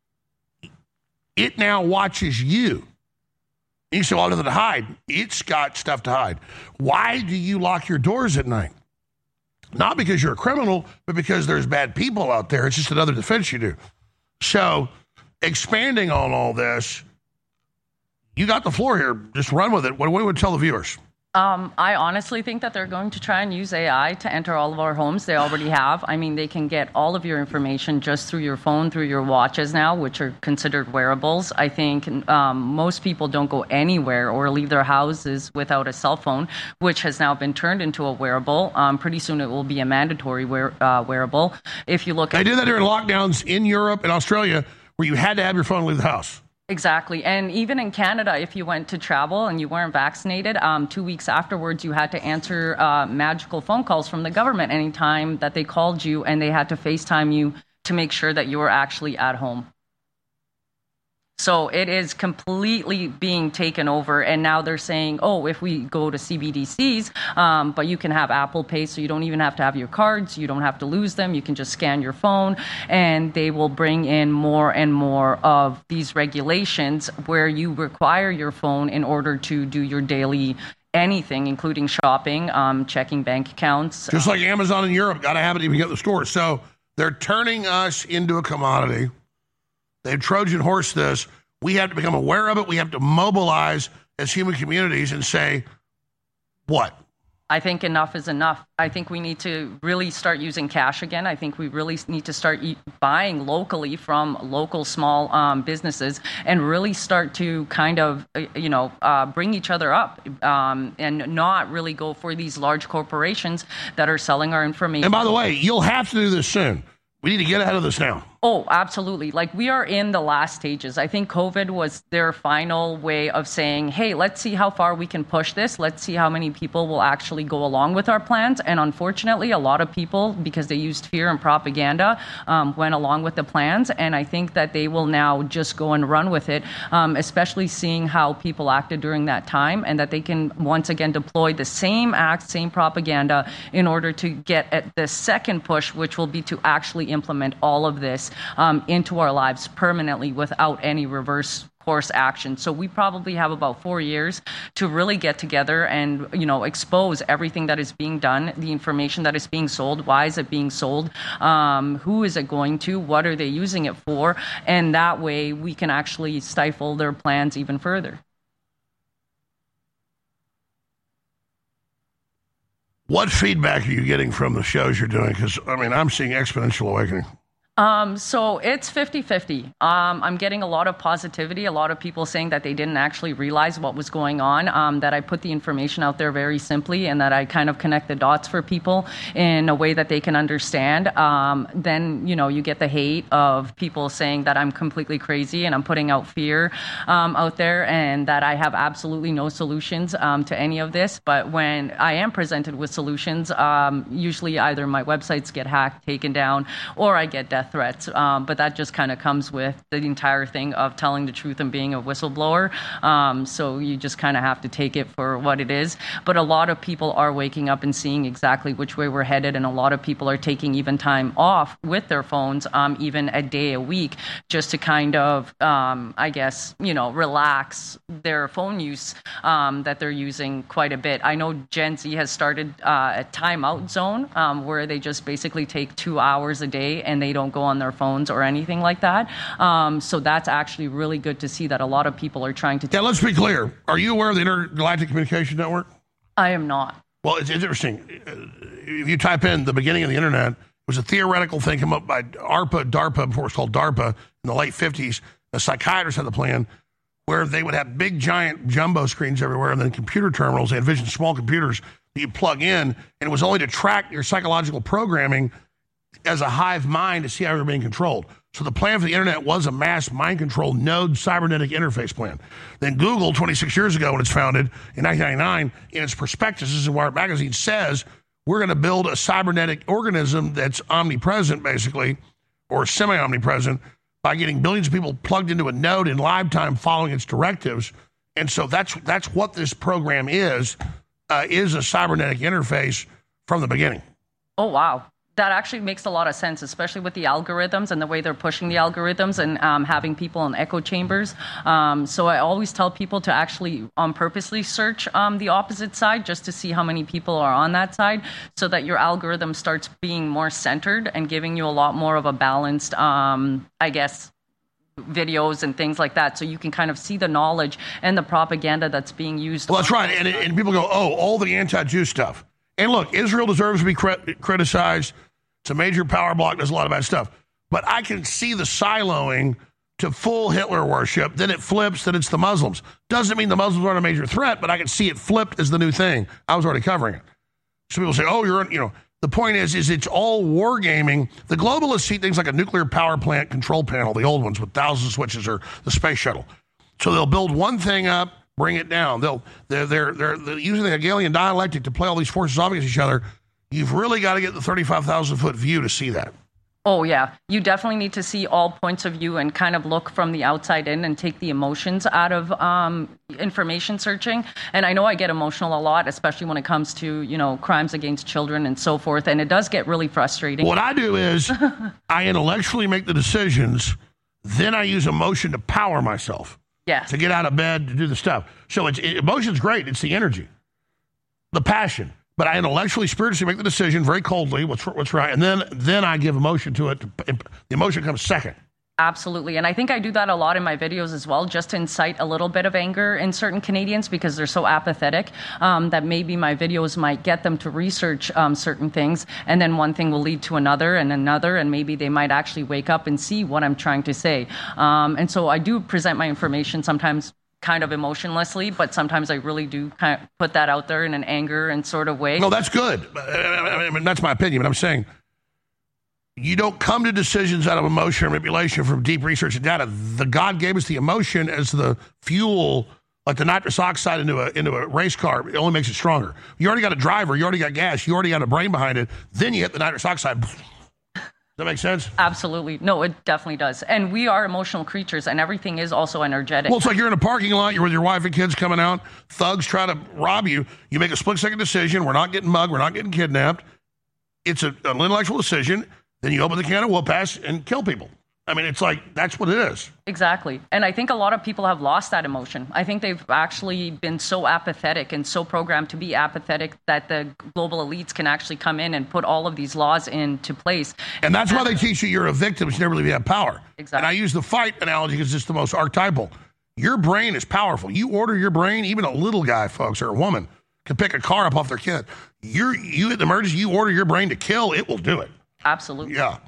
It now watches you. You say, well, nothing to hide. It's got stuff to hide. Why do you lock your doors at night? Not because you're a criminal, but because there's bad people out there. It's just another defense you do. So expanding on all this, you got the floor here. Just run with it. What do we would tell the viewers? I honestly think that they're going to try and use AI to enter all of our homes. They already have. I mean, they can get all of your information just through your phone, through your watches now, which are considered wearables. I think most people don't go anywhere or leave their houses without a cell phone, which has now been turned into a wearable. Pretty soon it will be a mandatory wearable. If you look at... They did that during lockdowns in Europe and Australia where you had to have your phone leave the house. Exactly. And even in Canada, if you went to travel and you weren't vaccinated, 2 weeks afterwards, you had to answer magical phone calls from the government anytime that they called you, and they had to FaceTime you to make sure that you were actually at home. So it is completely being taken over. And now they're saying, oh, if we go to CBDCs, but you can have Apple Pay, so you don't even have to have your cards. You don't have to lose them. You can just scan your phone. And they will bring in more and more of these regulations where you require your phone in order to do your daily anything, including shopping, checking bank accounts. Just like Amazon in Europe, got to have it even get in the store. So they're turning us into a commodity. They've Trojan horse this. We have to become aware of it. We have to mobilize as human communities and say, what? I think enough is enough. I think we need to really start using cash again. I think we really need to start buying locally from local small businesses and really start to kind of, bring each other up and not really go for these large corporations that are selling our information. And by the way, you'll have to do this soon. We need to get ahead of this now. Oh, absolutely. Like, we are in the last stages. I think COVID was their final way of saying, hey, let's see how far we can push this. Let's see how many people will actually go along with our plans. And unfortunately, a lot of people, because they used fear and propaganda, went along with the plans. And I think that they will now just go and run with it, especially seeing how people acted during that time, and that they can once again deploy the same acts, same propaganda in order to get at the second push, which will be to actually implement all of this into our lives permanently without any reverse course action. So we probably have about 4 years to really get together and, expose everything that is being done, the information that is being sold, why is it being sold, who is it going to, what are they using it for, and that way we can actually stifle their plans even further. What feedback are you getting from the shows you're doing? Because, I'm seeing exponential awakening. So it's 50-50. I'm getting a lot of positivity, a lot of people saying that they didn't actually realize what was going on, that I put the information out there very simply, and that I kind of connect the dots for people in a way that they can understand. Then, you get the hate of people saying that I'm completely crazy and I'm putting out fear out there, and that I have absolutely no solutions to any of this. But when I am presented with solutions, usually either my websites get hacked, taken down, or I get death threats, but that just kind of comes with the entire thing of telling the truth and being a whistleblower. So you just kind of have to take it for what it is. But a lot of people are waking up and seeing exactly which way we're headed, and a lot of people are taking even time off with their phones, even a day a week, just to kind of, relax their phone use that they're using quite a bit. I know Gen Z has started a timeout zone where they just basically take 2 hours a day and they don't go on their phones or anything like that. So that's actually really good to see that a lot of people are trying to... Yeah, let's be clear. Are you aware of the Intergalactic Communication Network? I am not. Well, it's interesting. If you type in the beginning of the internet, it was a theoretical thing come up by DARPA, before it was called DARPA, in the late 50s. The psychiatrists had the plan where they would have big, giant jumbo screens everywhere, and then computer terminals. They envisioned small computers that you plug in, and it was only to track your psychological programming as a hive mind to see how you're being controlled. So the plan for the internet was a mass mind control node cybernetic interface plan. Then Google, 26 years ago when it's founded, in 1999, in its prospectus, this is in Wired Magazine, says we're going to build a cybernetic organism that's omnipresent, basically, or semi-omnipresent, by getting billions of people plugged into a node in live time following its directives. And so that's what this program is a cybernetic interface from the beginning. Oh, wow. That actually makes a lot of sense, especially with the algorithms and the way they're pushing the algorithms and having people in echo chambers. So I always tell people to actually purposely search the opposite side just to see how many people are on that side, so that your algorithm starts being more centered and giving you a lot more of a balanced, videos and things like that, so you can kind of see the knowledge and the propaganda that's being used. Well, that's right. And people go, oh, all the anti-Jew stuff. And look, Israel deserves to be criticized. It's a major power block. There's a lot of bad stuff. But I can see the siloing to full Hitler worship. Then it flips, then it's the Muslims. Doesn't mean the Muslims aren't a major threat, but I can see it flipped as the new thing. I was already covering it. So people say, oh, the point is it's all wargaming. The globalists see things like a nuclear power plant control panel, the old ones with thousands of switches, or the space shuttle. So they'll build one thing up, bring it down. They're using the Hegelian dialectic to play all these forces off against each other. You've really got to get the 35,000-foot view to see that. Oh, yeah. You definitely need to see all points of view and kind of look from the outside in and take the emotions out of information searching. And I know I get emotional a lot, especially when it comes to, crimes against children and so forth. And it does get really frustrating. What I do is I intellectually make the decisions, then I use emotion to power myself. Yes. To get out of bed, to do the stuff. So emotion's great. It's the energy, the passion. But I intellectually, spiritually make the decision very coldly, what's right, and then I give emotion to it. The emotion comes second. Absolutely. And I think I do that a lot in my videos as well, just to incite a little bit of anger in certain Canadians because they're so apathetic that maybe my videos might get them to research certain things. And then one thing will lead to another, and maybe they might actually wake up and see what I'm trying to say. And so I do present my information sometimes kind of emotionlessly, but sometimes I really do kind of put that out there in an anger and sort of way. No, that's good. I mean, that's my opinion, but I'm saying you don't come to decisions out of emotion or manipulation from deep research and data. The God gave us the emotion as the fuel, like the nitrous oxide into a race car. It only makes it stronger. You already got a driver. You already got gas. You already got a brain behind it. Then you hit the nitrous oxide. Does that make sense? Absolutely. No, it definitely does. And we are emotional creatures, and everything is also energetic. Well, it's like you're in a parking lot. You're with your wife and kids coming out. Thugs try to rob you. You make a split-second decision. We're not getting mugged. We're not getting kidnapped. It's an intellectual decision. Then you open the can of whoop-ass and kill people. I mean, it's like, that's what it is. Exactly. And I think a lot of people have lost that emotion. I think they've actually been so apathetic and so programmed to be apathetic that the global elites can actually come in and put all of these laws into place. And that's why they teach you you're a victim. You never believe you have power. Exactly. And I use the fight analogy because it's the most archetypal. Your brain is powerful. You order your brain, even a little guy, folks, or a woman, can pick a car up off their kid. You at the emergency, you order your brain to kill, it will do it. Absolutely. Yeah.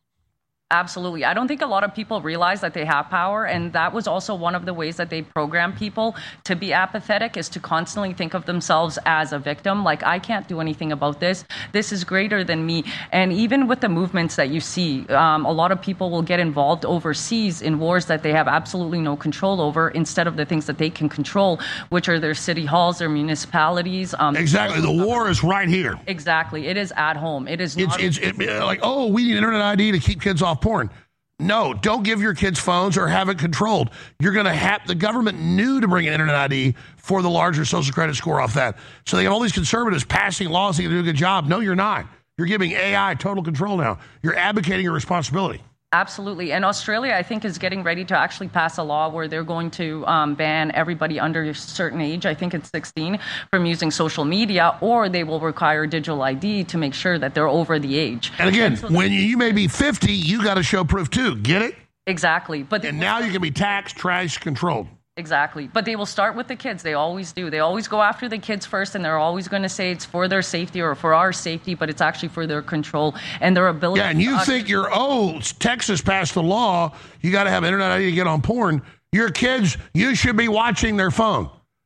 Absolutely. I don't think a lot of people realize that they have power, and that was also one of the ways that they program people to be apathetic, is to constantly think of themselves as a victim. Like, I can't do anything about this. This is greater than me. And even with the movements that you see, a lot of people will get involved overseas in wars that they have absolutely no control over, instead of the things that they can control, which are their city halls, their municipalities. Exactly. The war is right here. Exactly. It is at home. It is not. It's like, oh, we need internet ID to keep kids off porn. No, don't give your kids phones or have it controlled. You're going to have, the government knew to bring an internet ID for the larger social credit score off that. So they have all these conservatives passing laws that do a good job. No, you're not. You're giving AI total control now. You're abdicating your responsibility. Absolutely. And Australia, I think, is getting ready to actually pass a law where they're going to ban everybody under a certain age, I think it's 16, from using social media, or they will require digital ID to make sure that they're over the age. And again, when you may be 50, you got to show proof too. Get it? Exactly. And now you can be taxed, trashed, controlled. Exactly. But they will start with the kids. They always do. They always go after the kids first, and they're always going to say it's for their safety or for our safety, but it's actually for their control and their ability. Yeah, and you think Texas passed the law, you got to have internet ID to get on porn. Your kids, you should be watching their phone.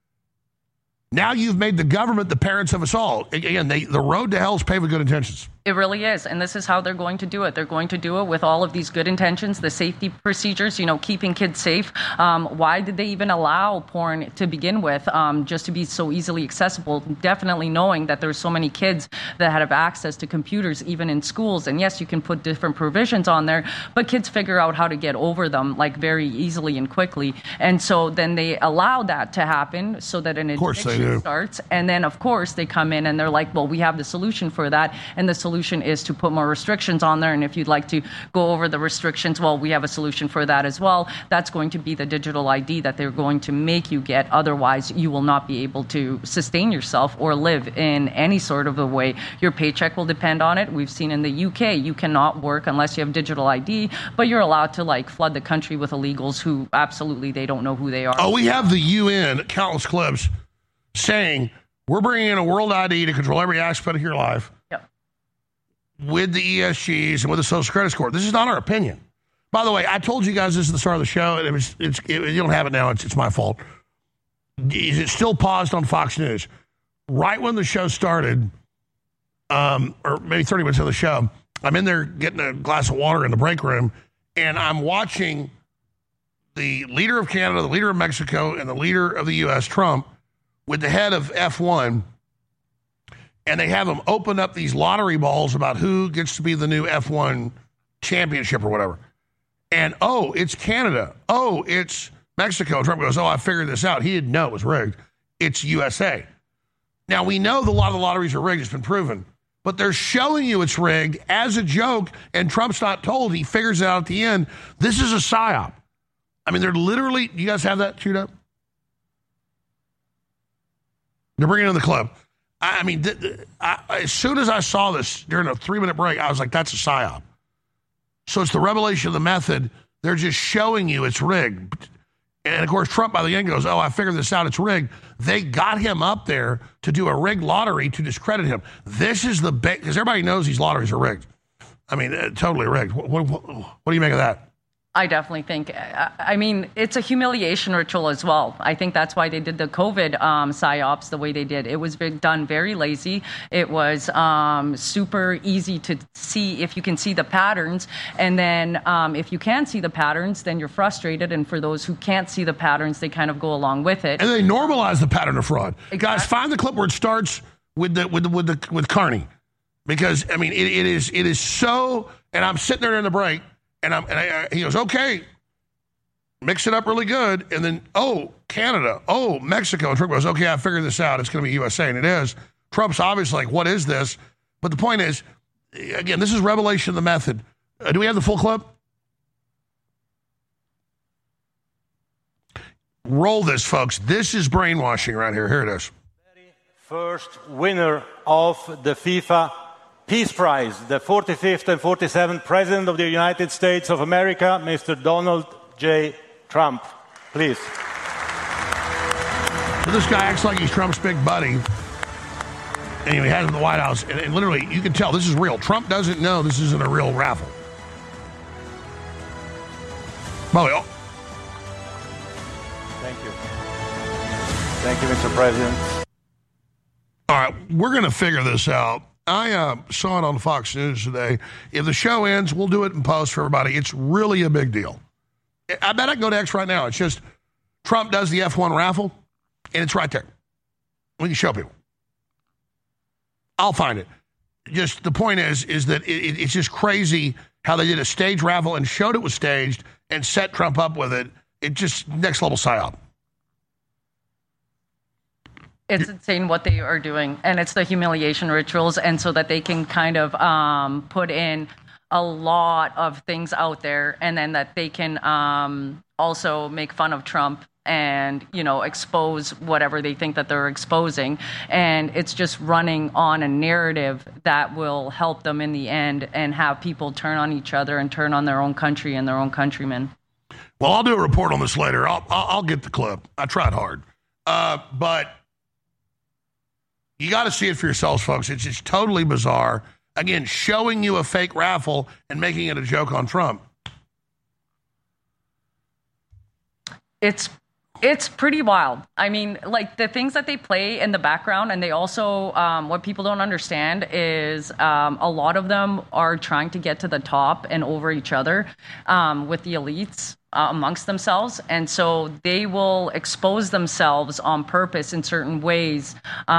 Now you've made the government the parents of us all. Again, the road to hell is paved with good intentions. It really is. And this is how they're going to do it. They're going to do it with all of these good intentions, the safety procedures, keeping kids safe. Why did they even allow porn to begin with, just to be so easily accessible? Definitely knowing that there's so many kids that have access to computers, even in schools. And yes, you can put different provisions on there, but kids figure out how to get over them like very easily and quickly. And so then they allow that to happen so that an addiction starts. And then, of course, they come in and they're like, well, we have the solution for that. And the solution is to put more restrictions on there. And if you'd like to go over the restrictions, well, we have a solution for that as well. That's going to be the digital ID that they're going to make you get. Otherwise, you will not be able to sustain yourself or live in any sort of a way. Your paycheck will depend on it. We've seen in the UK, you cannot work unless you have digital ID, but you're allowed to flood the country with illegals who absolutely, they don't know who they are. Oh, we have the UN, countless clips, saying we're bringing in a world ID to control every aspect of your life. With the ESGs and with the social credit score. This is not our opinion. By the way, I told you guys this at the start of the show, and you don't have it now. It's my fault. It's still paused on Fox News. Right when the show started, or maybe 30 minutes of the show, I'm in there getting a glass of water in the break room, and I'm watching the leader of Canada, the leader of Mexico, and the leader of the U.S., Trump, with the head of F1, and they have them open up these lottery balls about who gets to be the new F1 championship or whatever. And, oh, it's Canada. Oh, it's Mexico. Trump goes, oh, I figured this out. He didn't know it was rigged. It's USA. Now, we know a lot of the lotteries are rigged. It's been proven. But they're showing you it's rigged as a joke, and Trump's not told. He figures it out at the end. This is a psyop. I mean, they're literally, you guys have that queued up? They're bringing in the club. I mean, as soon as I saw this during a 3-minute break, I was like, that's a psyop. So it's the revelation of the method They're just showing you it's rigged. And, of course, Trump by the end goes, I figured this out. It's rigged. They got him up there to do a rigged lottery to discredit him. This is the big, because everybody knows these lotteries are rigged. I mean, totally rigged. What do you make of that? I definitely think, it's a humiliation ritual as well. I think that's why they did the COVID psyops the way they did. It was done very lazy. It was super easy to see if you can see the patterns. And then if you can see the patterns, then you're frustrated. And for those who can't see the patterns, they kind of go along with it. And they normalize the pattern of fraud. Exactly. Guys, find the clip where it starts with Carney. Because, it is so, and I'm sitting there in the break, and he goes, okay, mix it up really good. And then, Canada, Mexico. And Trump goes, okay, I figured this out. It's going to be USA. And it is. Trump's obviously like, what is this? But the point is, again, this is revelation of the method. Do we have the full clip? Roll this, folks. This is brainwashing right here. Here it is. First winner of the FIFA Peace Prize, the 45th and 47th President of the United States of America, Mr. Donald J. Trump. Please. So this guy acts like he's Trump's big buddy. And he has him in the White House. And literally, you can tell this is real. Trump doesn't know this isn't a real raffle. By the way, Thank you. Thank you, Mr. President. All right, we're going to figure this out. I saw it on Fox News today. If the show ends, we'll do it in post for everybody. It's really a big deal. I bet I can go to X right now. It's just Trump does the F1 raffle, and it's right there. We can show people. I'll find it. Just the point is that it's just crazy how they did a stage raffle and showed it was staged and set Trump up with it. It just next level psyop. It's insane what they are doing, and it's the humiliation rituals, and so that they can kind of put in a lot of things out there, and then that they can also make fun of Trump and, expose whatever they think that they're exposing. And it's just running on a narrative that will help them in the end and have people turn on each other and turn on their own country and their own countrymen. Well, I'll do a report on this later. I'll get the clip. I tried hard. But you got to see it for yourselves, folks. It's just totally bizarre. Again, showing you a fake raffle and making it a joke on Trump. It's pretty wild. The things that they play in the background, and they also, what people don't understand is a lot of them are trying to get to the top and over each other with the elites amongst themselves. And so they will expose themselves on purpose in certain ways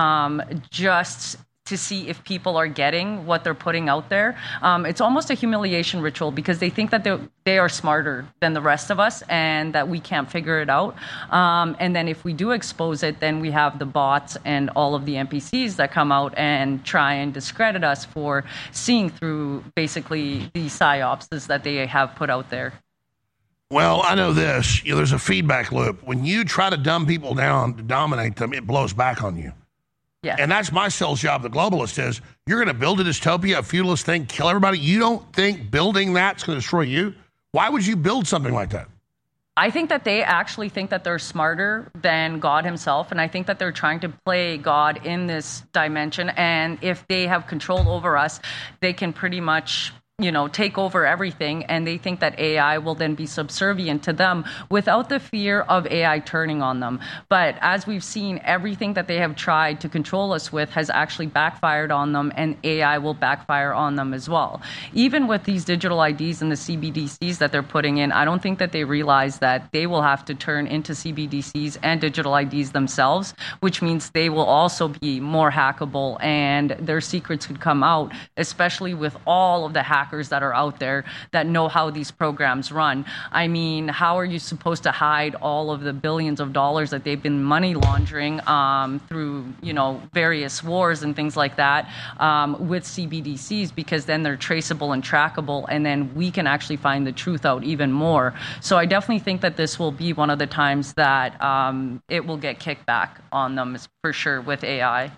just to see if people are getting what they're putting out there. It's almost a humiliation ritual because they think that they are smarter than the rest of us and that we can't figure it out. And then if we do expose it, then we have the bots and all of the NPCs that come out and try and discredit us for seeing through basically the psyops that they have put out there. Well, I know this. There's a feedback loop. When you try to dumb people down to dominate them, it blows back on you. Yeah. And that's my sales job, the globalist, is you're going to build a dystopia, a feudalist thing, kill everybody. You don't think building that's going to destroy you? Why would you build something like that? I think that they actually think that they're smarter than God himself. And I think that they're trying to play God in this dimension. And if they have control over us, they can pretty much take over everything, and they think that AI will then be subservient to them without the fear of AI turning on them. But as we've seen, everything that they have tried to control us with has actually backfired on them, and AI will backfire on them as well. Even with these digital IDs and the CBDCs that they're putting in, I don't think that they realize that they will have to turn into CBDCs and digital IDs themselves, which means they will also be more hackable, and their secrets could come out, especially with all of the hackers that are out there that know how these programs run. How are you supposed to hide all of the billions of dollars that they've been money laundering through, various wars and things like that with CBDCs? Because then they're traceable and trackable, and then we can actually find the truth out even more. So I definitely think that this will be one of the times that it will get kicked back on them for sure with AI.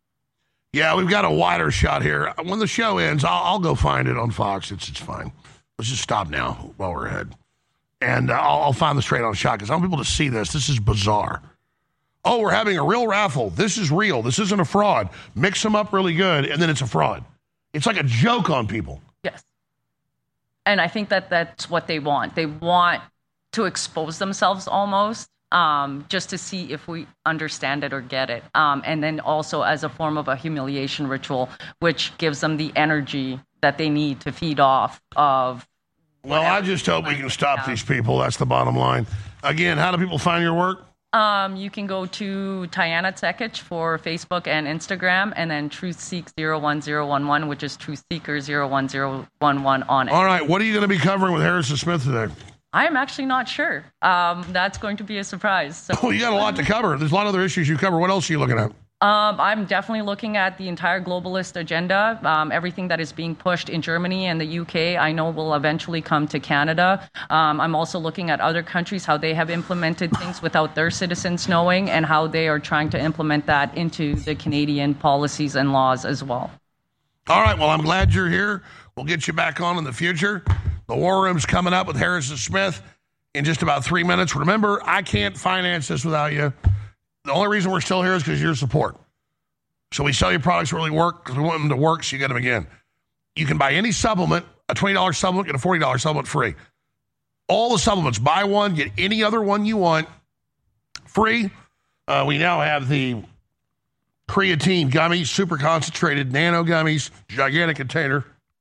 Yeah, we've got a wider shot here. When the show ends, I'll go find it on Fox. It's fine. Let's just stop now while we're ahead. And I'll find the straight on shot because I want people to see this. This is bizarre. Oh, we're having a real raffle. This is real. This isn't a fraud. Mix them up really good, and then it's a fraud. It's like a joke on people. Yes. And I think that that's what they want. They want to expose themselves almost, just to see if we understand it or get it. And then also as a form of a humiliation ritual, which gives them the energy that they need to feed off of. Well, I just hope we can stop these people. That's the bottom line. Again, how do people find your work? You can go to Tiana Tsekic for Facebook and Instagram, and then TruthSeek01011, which is TruthSeeker01011 on it. All right, what are you going to be covering with Harrison Smith today? I am actually not sure. That's going to be a surprise. So. Oh, you got a lot to cover. There's a lot of other issues you cover. What else are you looking at? I'm definitely looking at the entire globalist agenda, everything that is being pushed in Germany and the UK, I know will eventually come to Canada. I'm also looking at other countries, how they have implemented things without their citizens knowing, and how they are trying to implement that into the Canadian policies and laws as well. All right, well, I'm glad you're here. We'll get you back on in the future. The War Room's coming up with Harrison Smith in just about 3 minutes. Remember, I can't finance this without you. The only reason we're still here is because of your support. So we sell you products that really work because we want them to work so you get them again. You can buy any supplement, a $20 supplement, get a $40 supplement free. All the supplements, buy one, get any other one you want free. We now have the creatine gummies, super concentrated nano gummies, gigantic container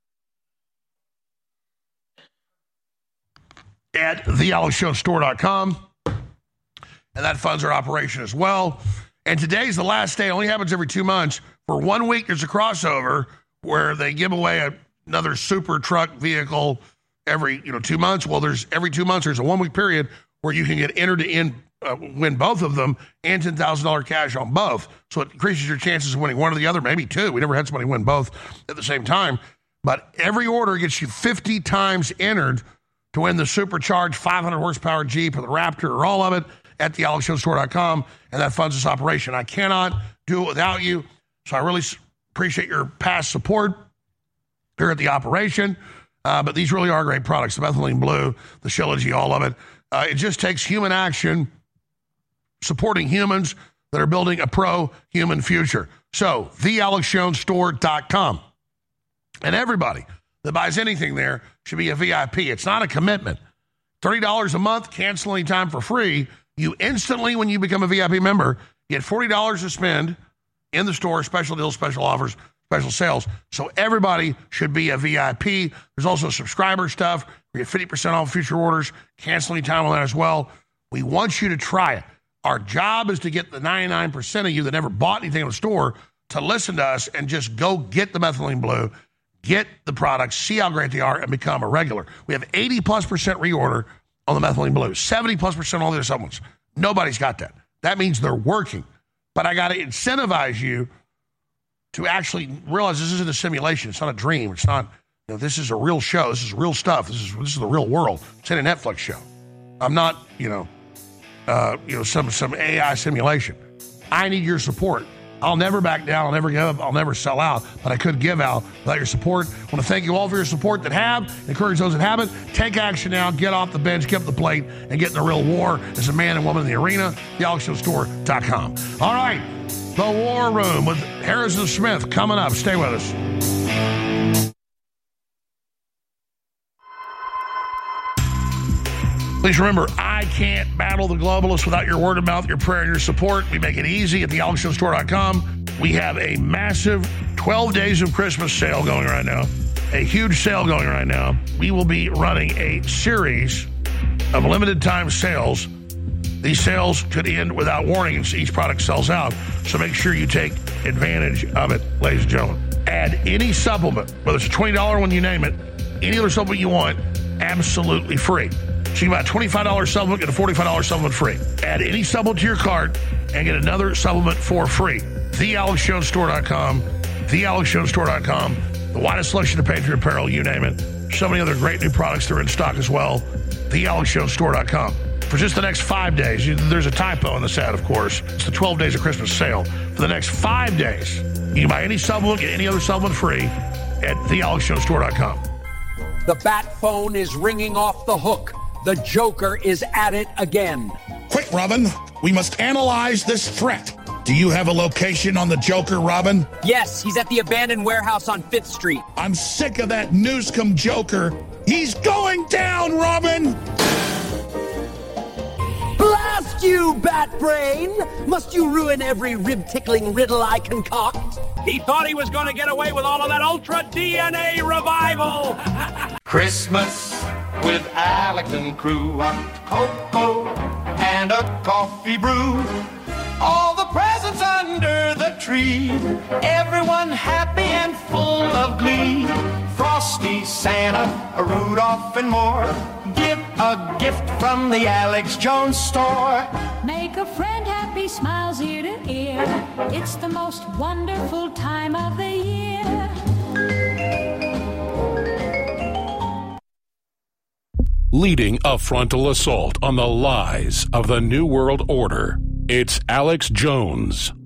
at thealexshowstore.com. And that funds our operation as well. And today's the last day. It only happens every 2 months. For 1 week, there's a crossover where they give away another super truck vehicle every 2 months. Well, every 2 months, there's a 1 week period where you can get entered to win both of them and $10,000 cash on both. So it increases your chances of winning one or the other, maybe two. We never had somebody win both at the same time. But every order gets you 50 times entered to win the supercharged 500 horsepower Jeep or the Raptor or all of it at thealexshowstore.com, and that funds this operation. I cannot do it without you, so I really appreciate your past support here at the operation. But these really are great products, the Methylene Blue, the Shilajit, all of it. It just takes human action, supporting humans that are building a pro-human future. So, thealexshowstore.com. And everybody that buys anything there should be a VIP. It's not a commitment. $30 a month, cancel anytime for free. You instantly, when you become a VIP member, get $40 to spend in the store, special deals, special offers, special sales. So everybody should be a VIP. There's also subscriber stuff. We get 50% off future orders. Cancel anytime on that as well. We want you to try it. Our job is to get the 99% of you that never bought anything in the store to listen to us and just go get the Methylene Blue, get the products, see how great they are, and become a regular. We have 80+% reorder on the Methylene Blue, 70+% on all the other supplements. Nobody's got that. That means they're working. But I got to incentivize you to actually realize this isn't a simulation. It's not a dream. It's not, this is a real show. This is real stuff. This is the real world. It's in a Netflix show. I'm not, some AI simulation. I need your support. I'll never back down. I'll never give up. I'll never sell out. But I could give out without your support. I want to thank you all for your support that have. Encourage those that haven't. Take action now. Get off the bench. Get up the plate. And get in the real war as a man and woman in the arena. TheAlexShowStore.com. All right. The War Room with Harrison Smith coming up. Stay with us. Please remember, I can't battle the globalists without your word of mouth, your prayer, and your support. We make it easy at thealexshowstore.com. We have a massive 12 days of Christmas sale going right now. A huge sale going right now. We will be running a series of limited time sales. These sales could end without warning as each product sells out. So make sure you take advantage of it, ladies and gentlemen. Add any supplement, whether it's a $20 one, you name it, any other supplement you want, absolutely free. So you can buy a $25 supplement, get a $45 supplement free. Add any supplement to your cart and get another supplement for free. TheAlexShowStore.com. TheAlexShowStore.com. The widest selection of Patriot apparel, you name it. So many other great new products that are in stock as well. TheAlexShowStore.com. For just the next 5 days, there's a typo in this ad, of course. It's the 12 days of Christmas sale. For the next 5 days, you can buy any supplement, get any other supplement free at TheAlexShowStore.com. The bat phone is ringing off the hook. The Joker is at it again. Quick, Robin. We must analyze this threat. Do you have a location on the Joker, Robin? Yes, he's at the abandoned warehouse on 5th Street. I'm sick of that Newscomb Joker. He's going down, Robin! Blast you, Batbrain! Must you ruin every rib-tickling riddle I concoct? He thought he was going to get away with all of that Ultra DNA revival. Christmas with Alex and crew, on cocoa and a coffee brew. All the presents under the tree, everyone happy and full of glee. Frosty, Santa, Rudolph, and more. Give a gift from the Alex Jones store. Make a friend happy, smiles ear to ear. It's the most wonderful time of the year. Leading a frontal assault on the lies of the New World Order, it's Alex Jones.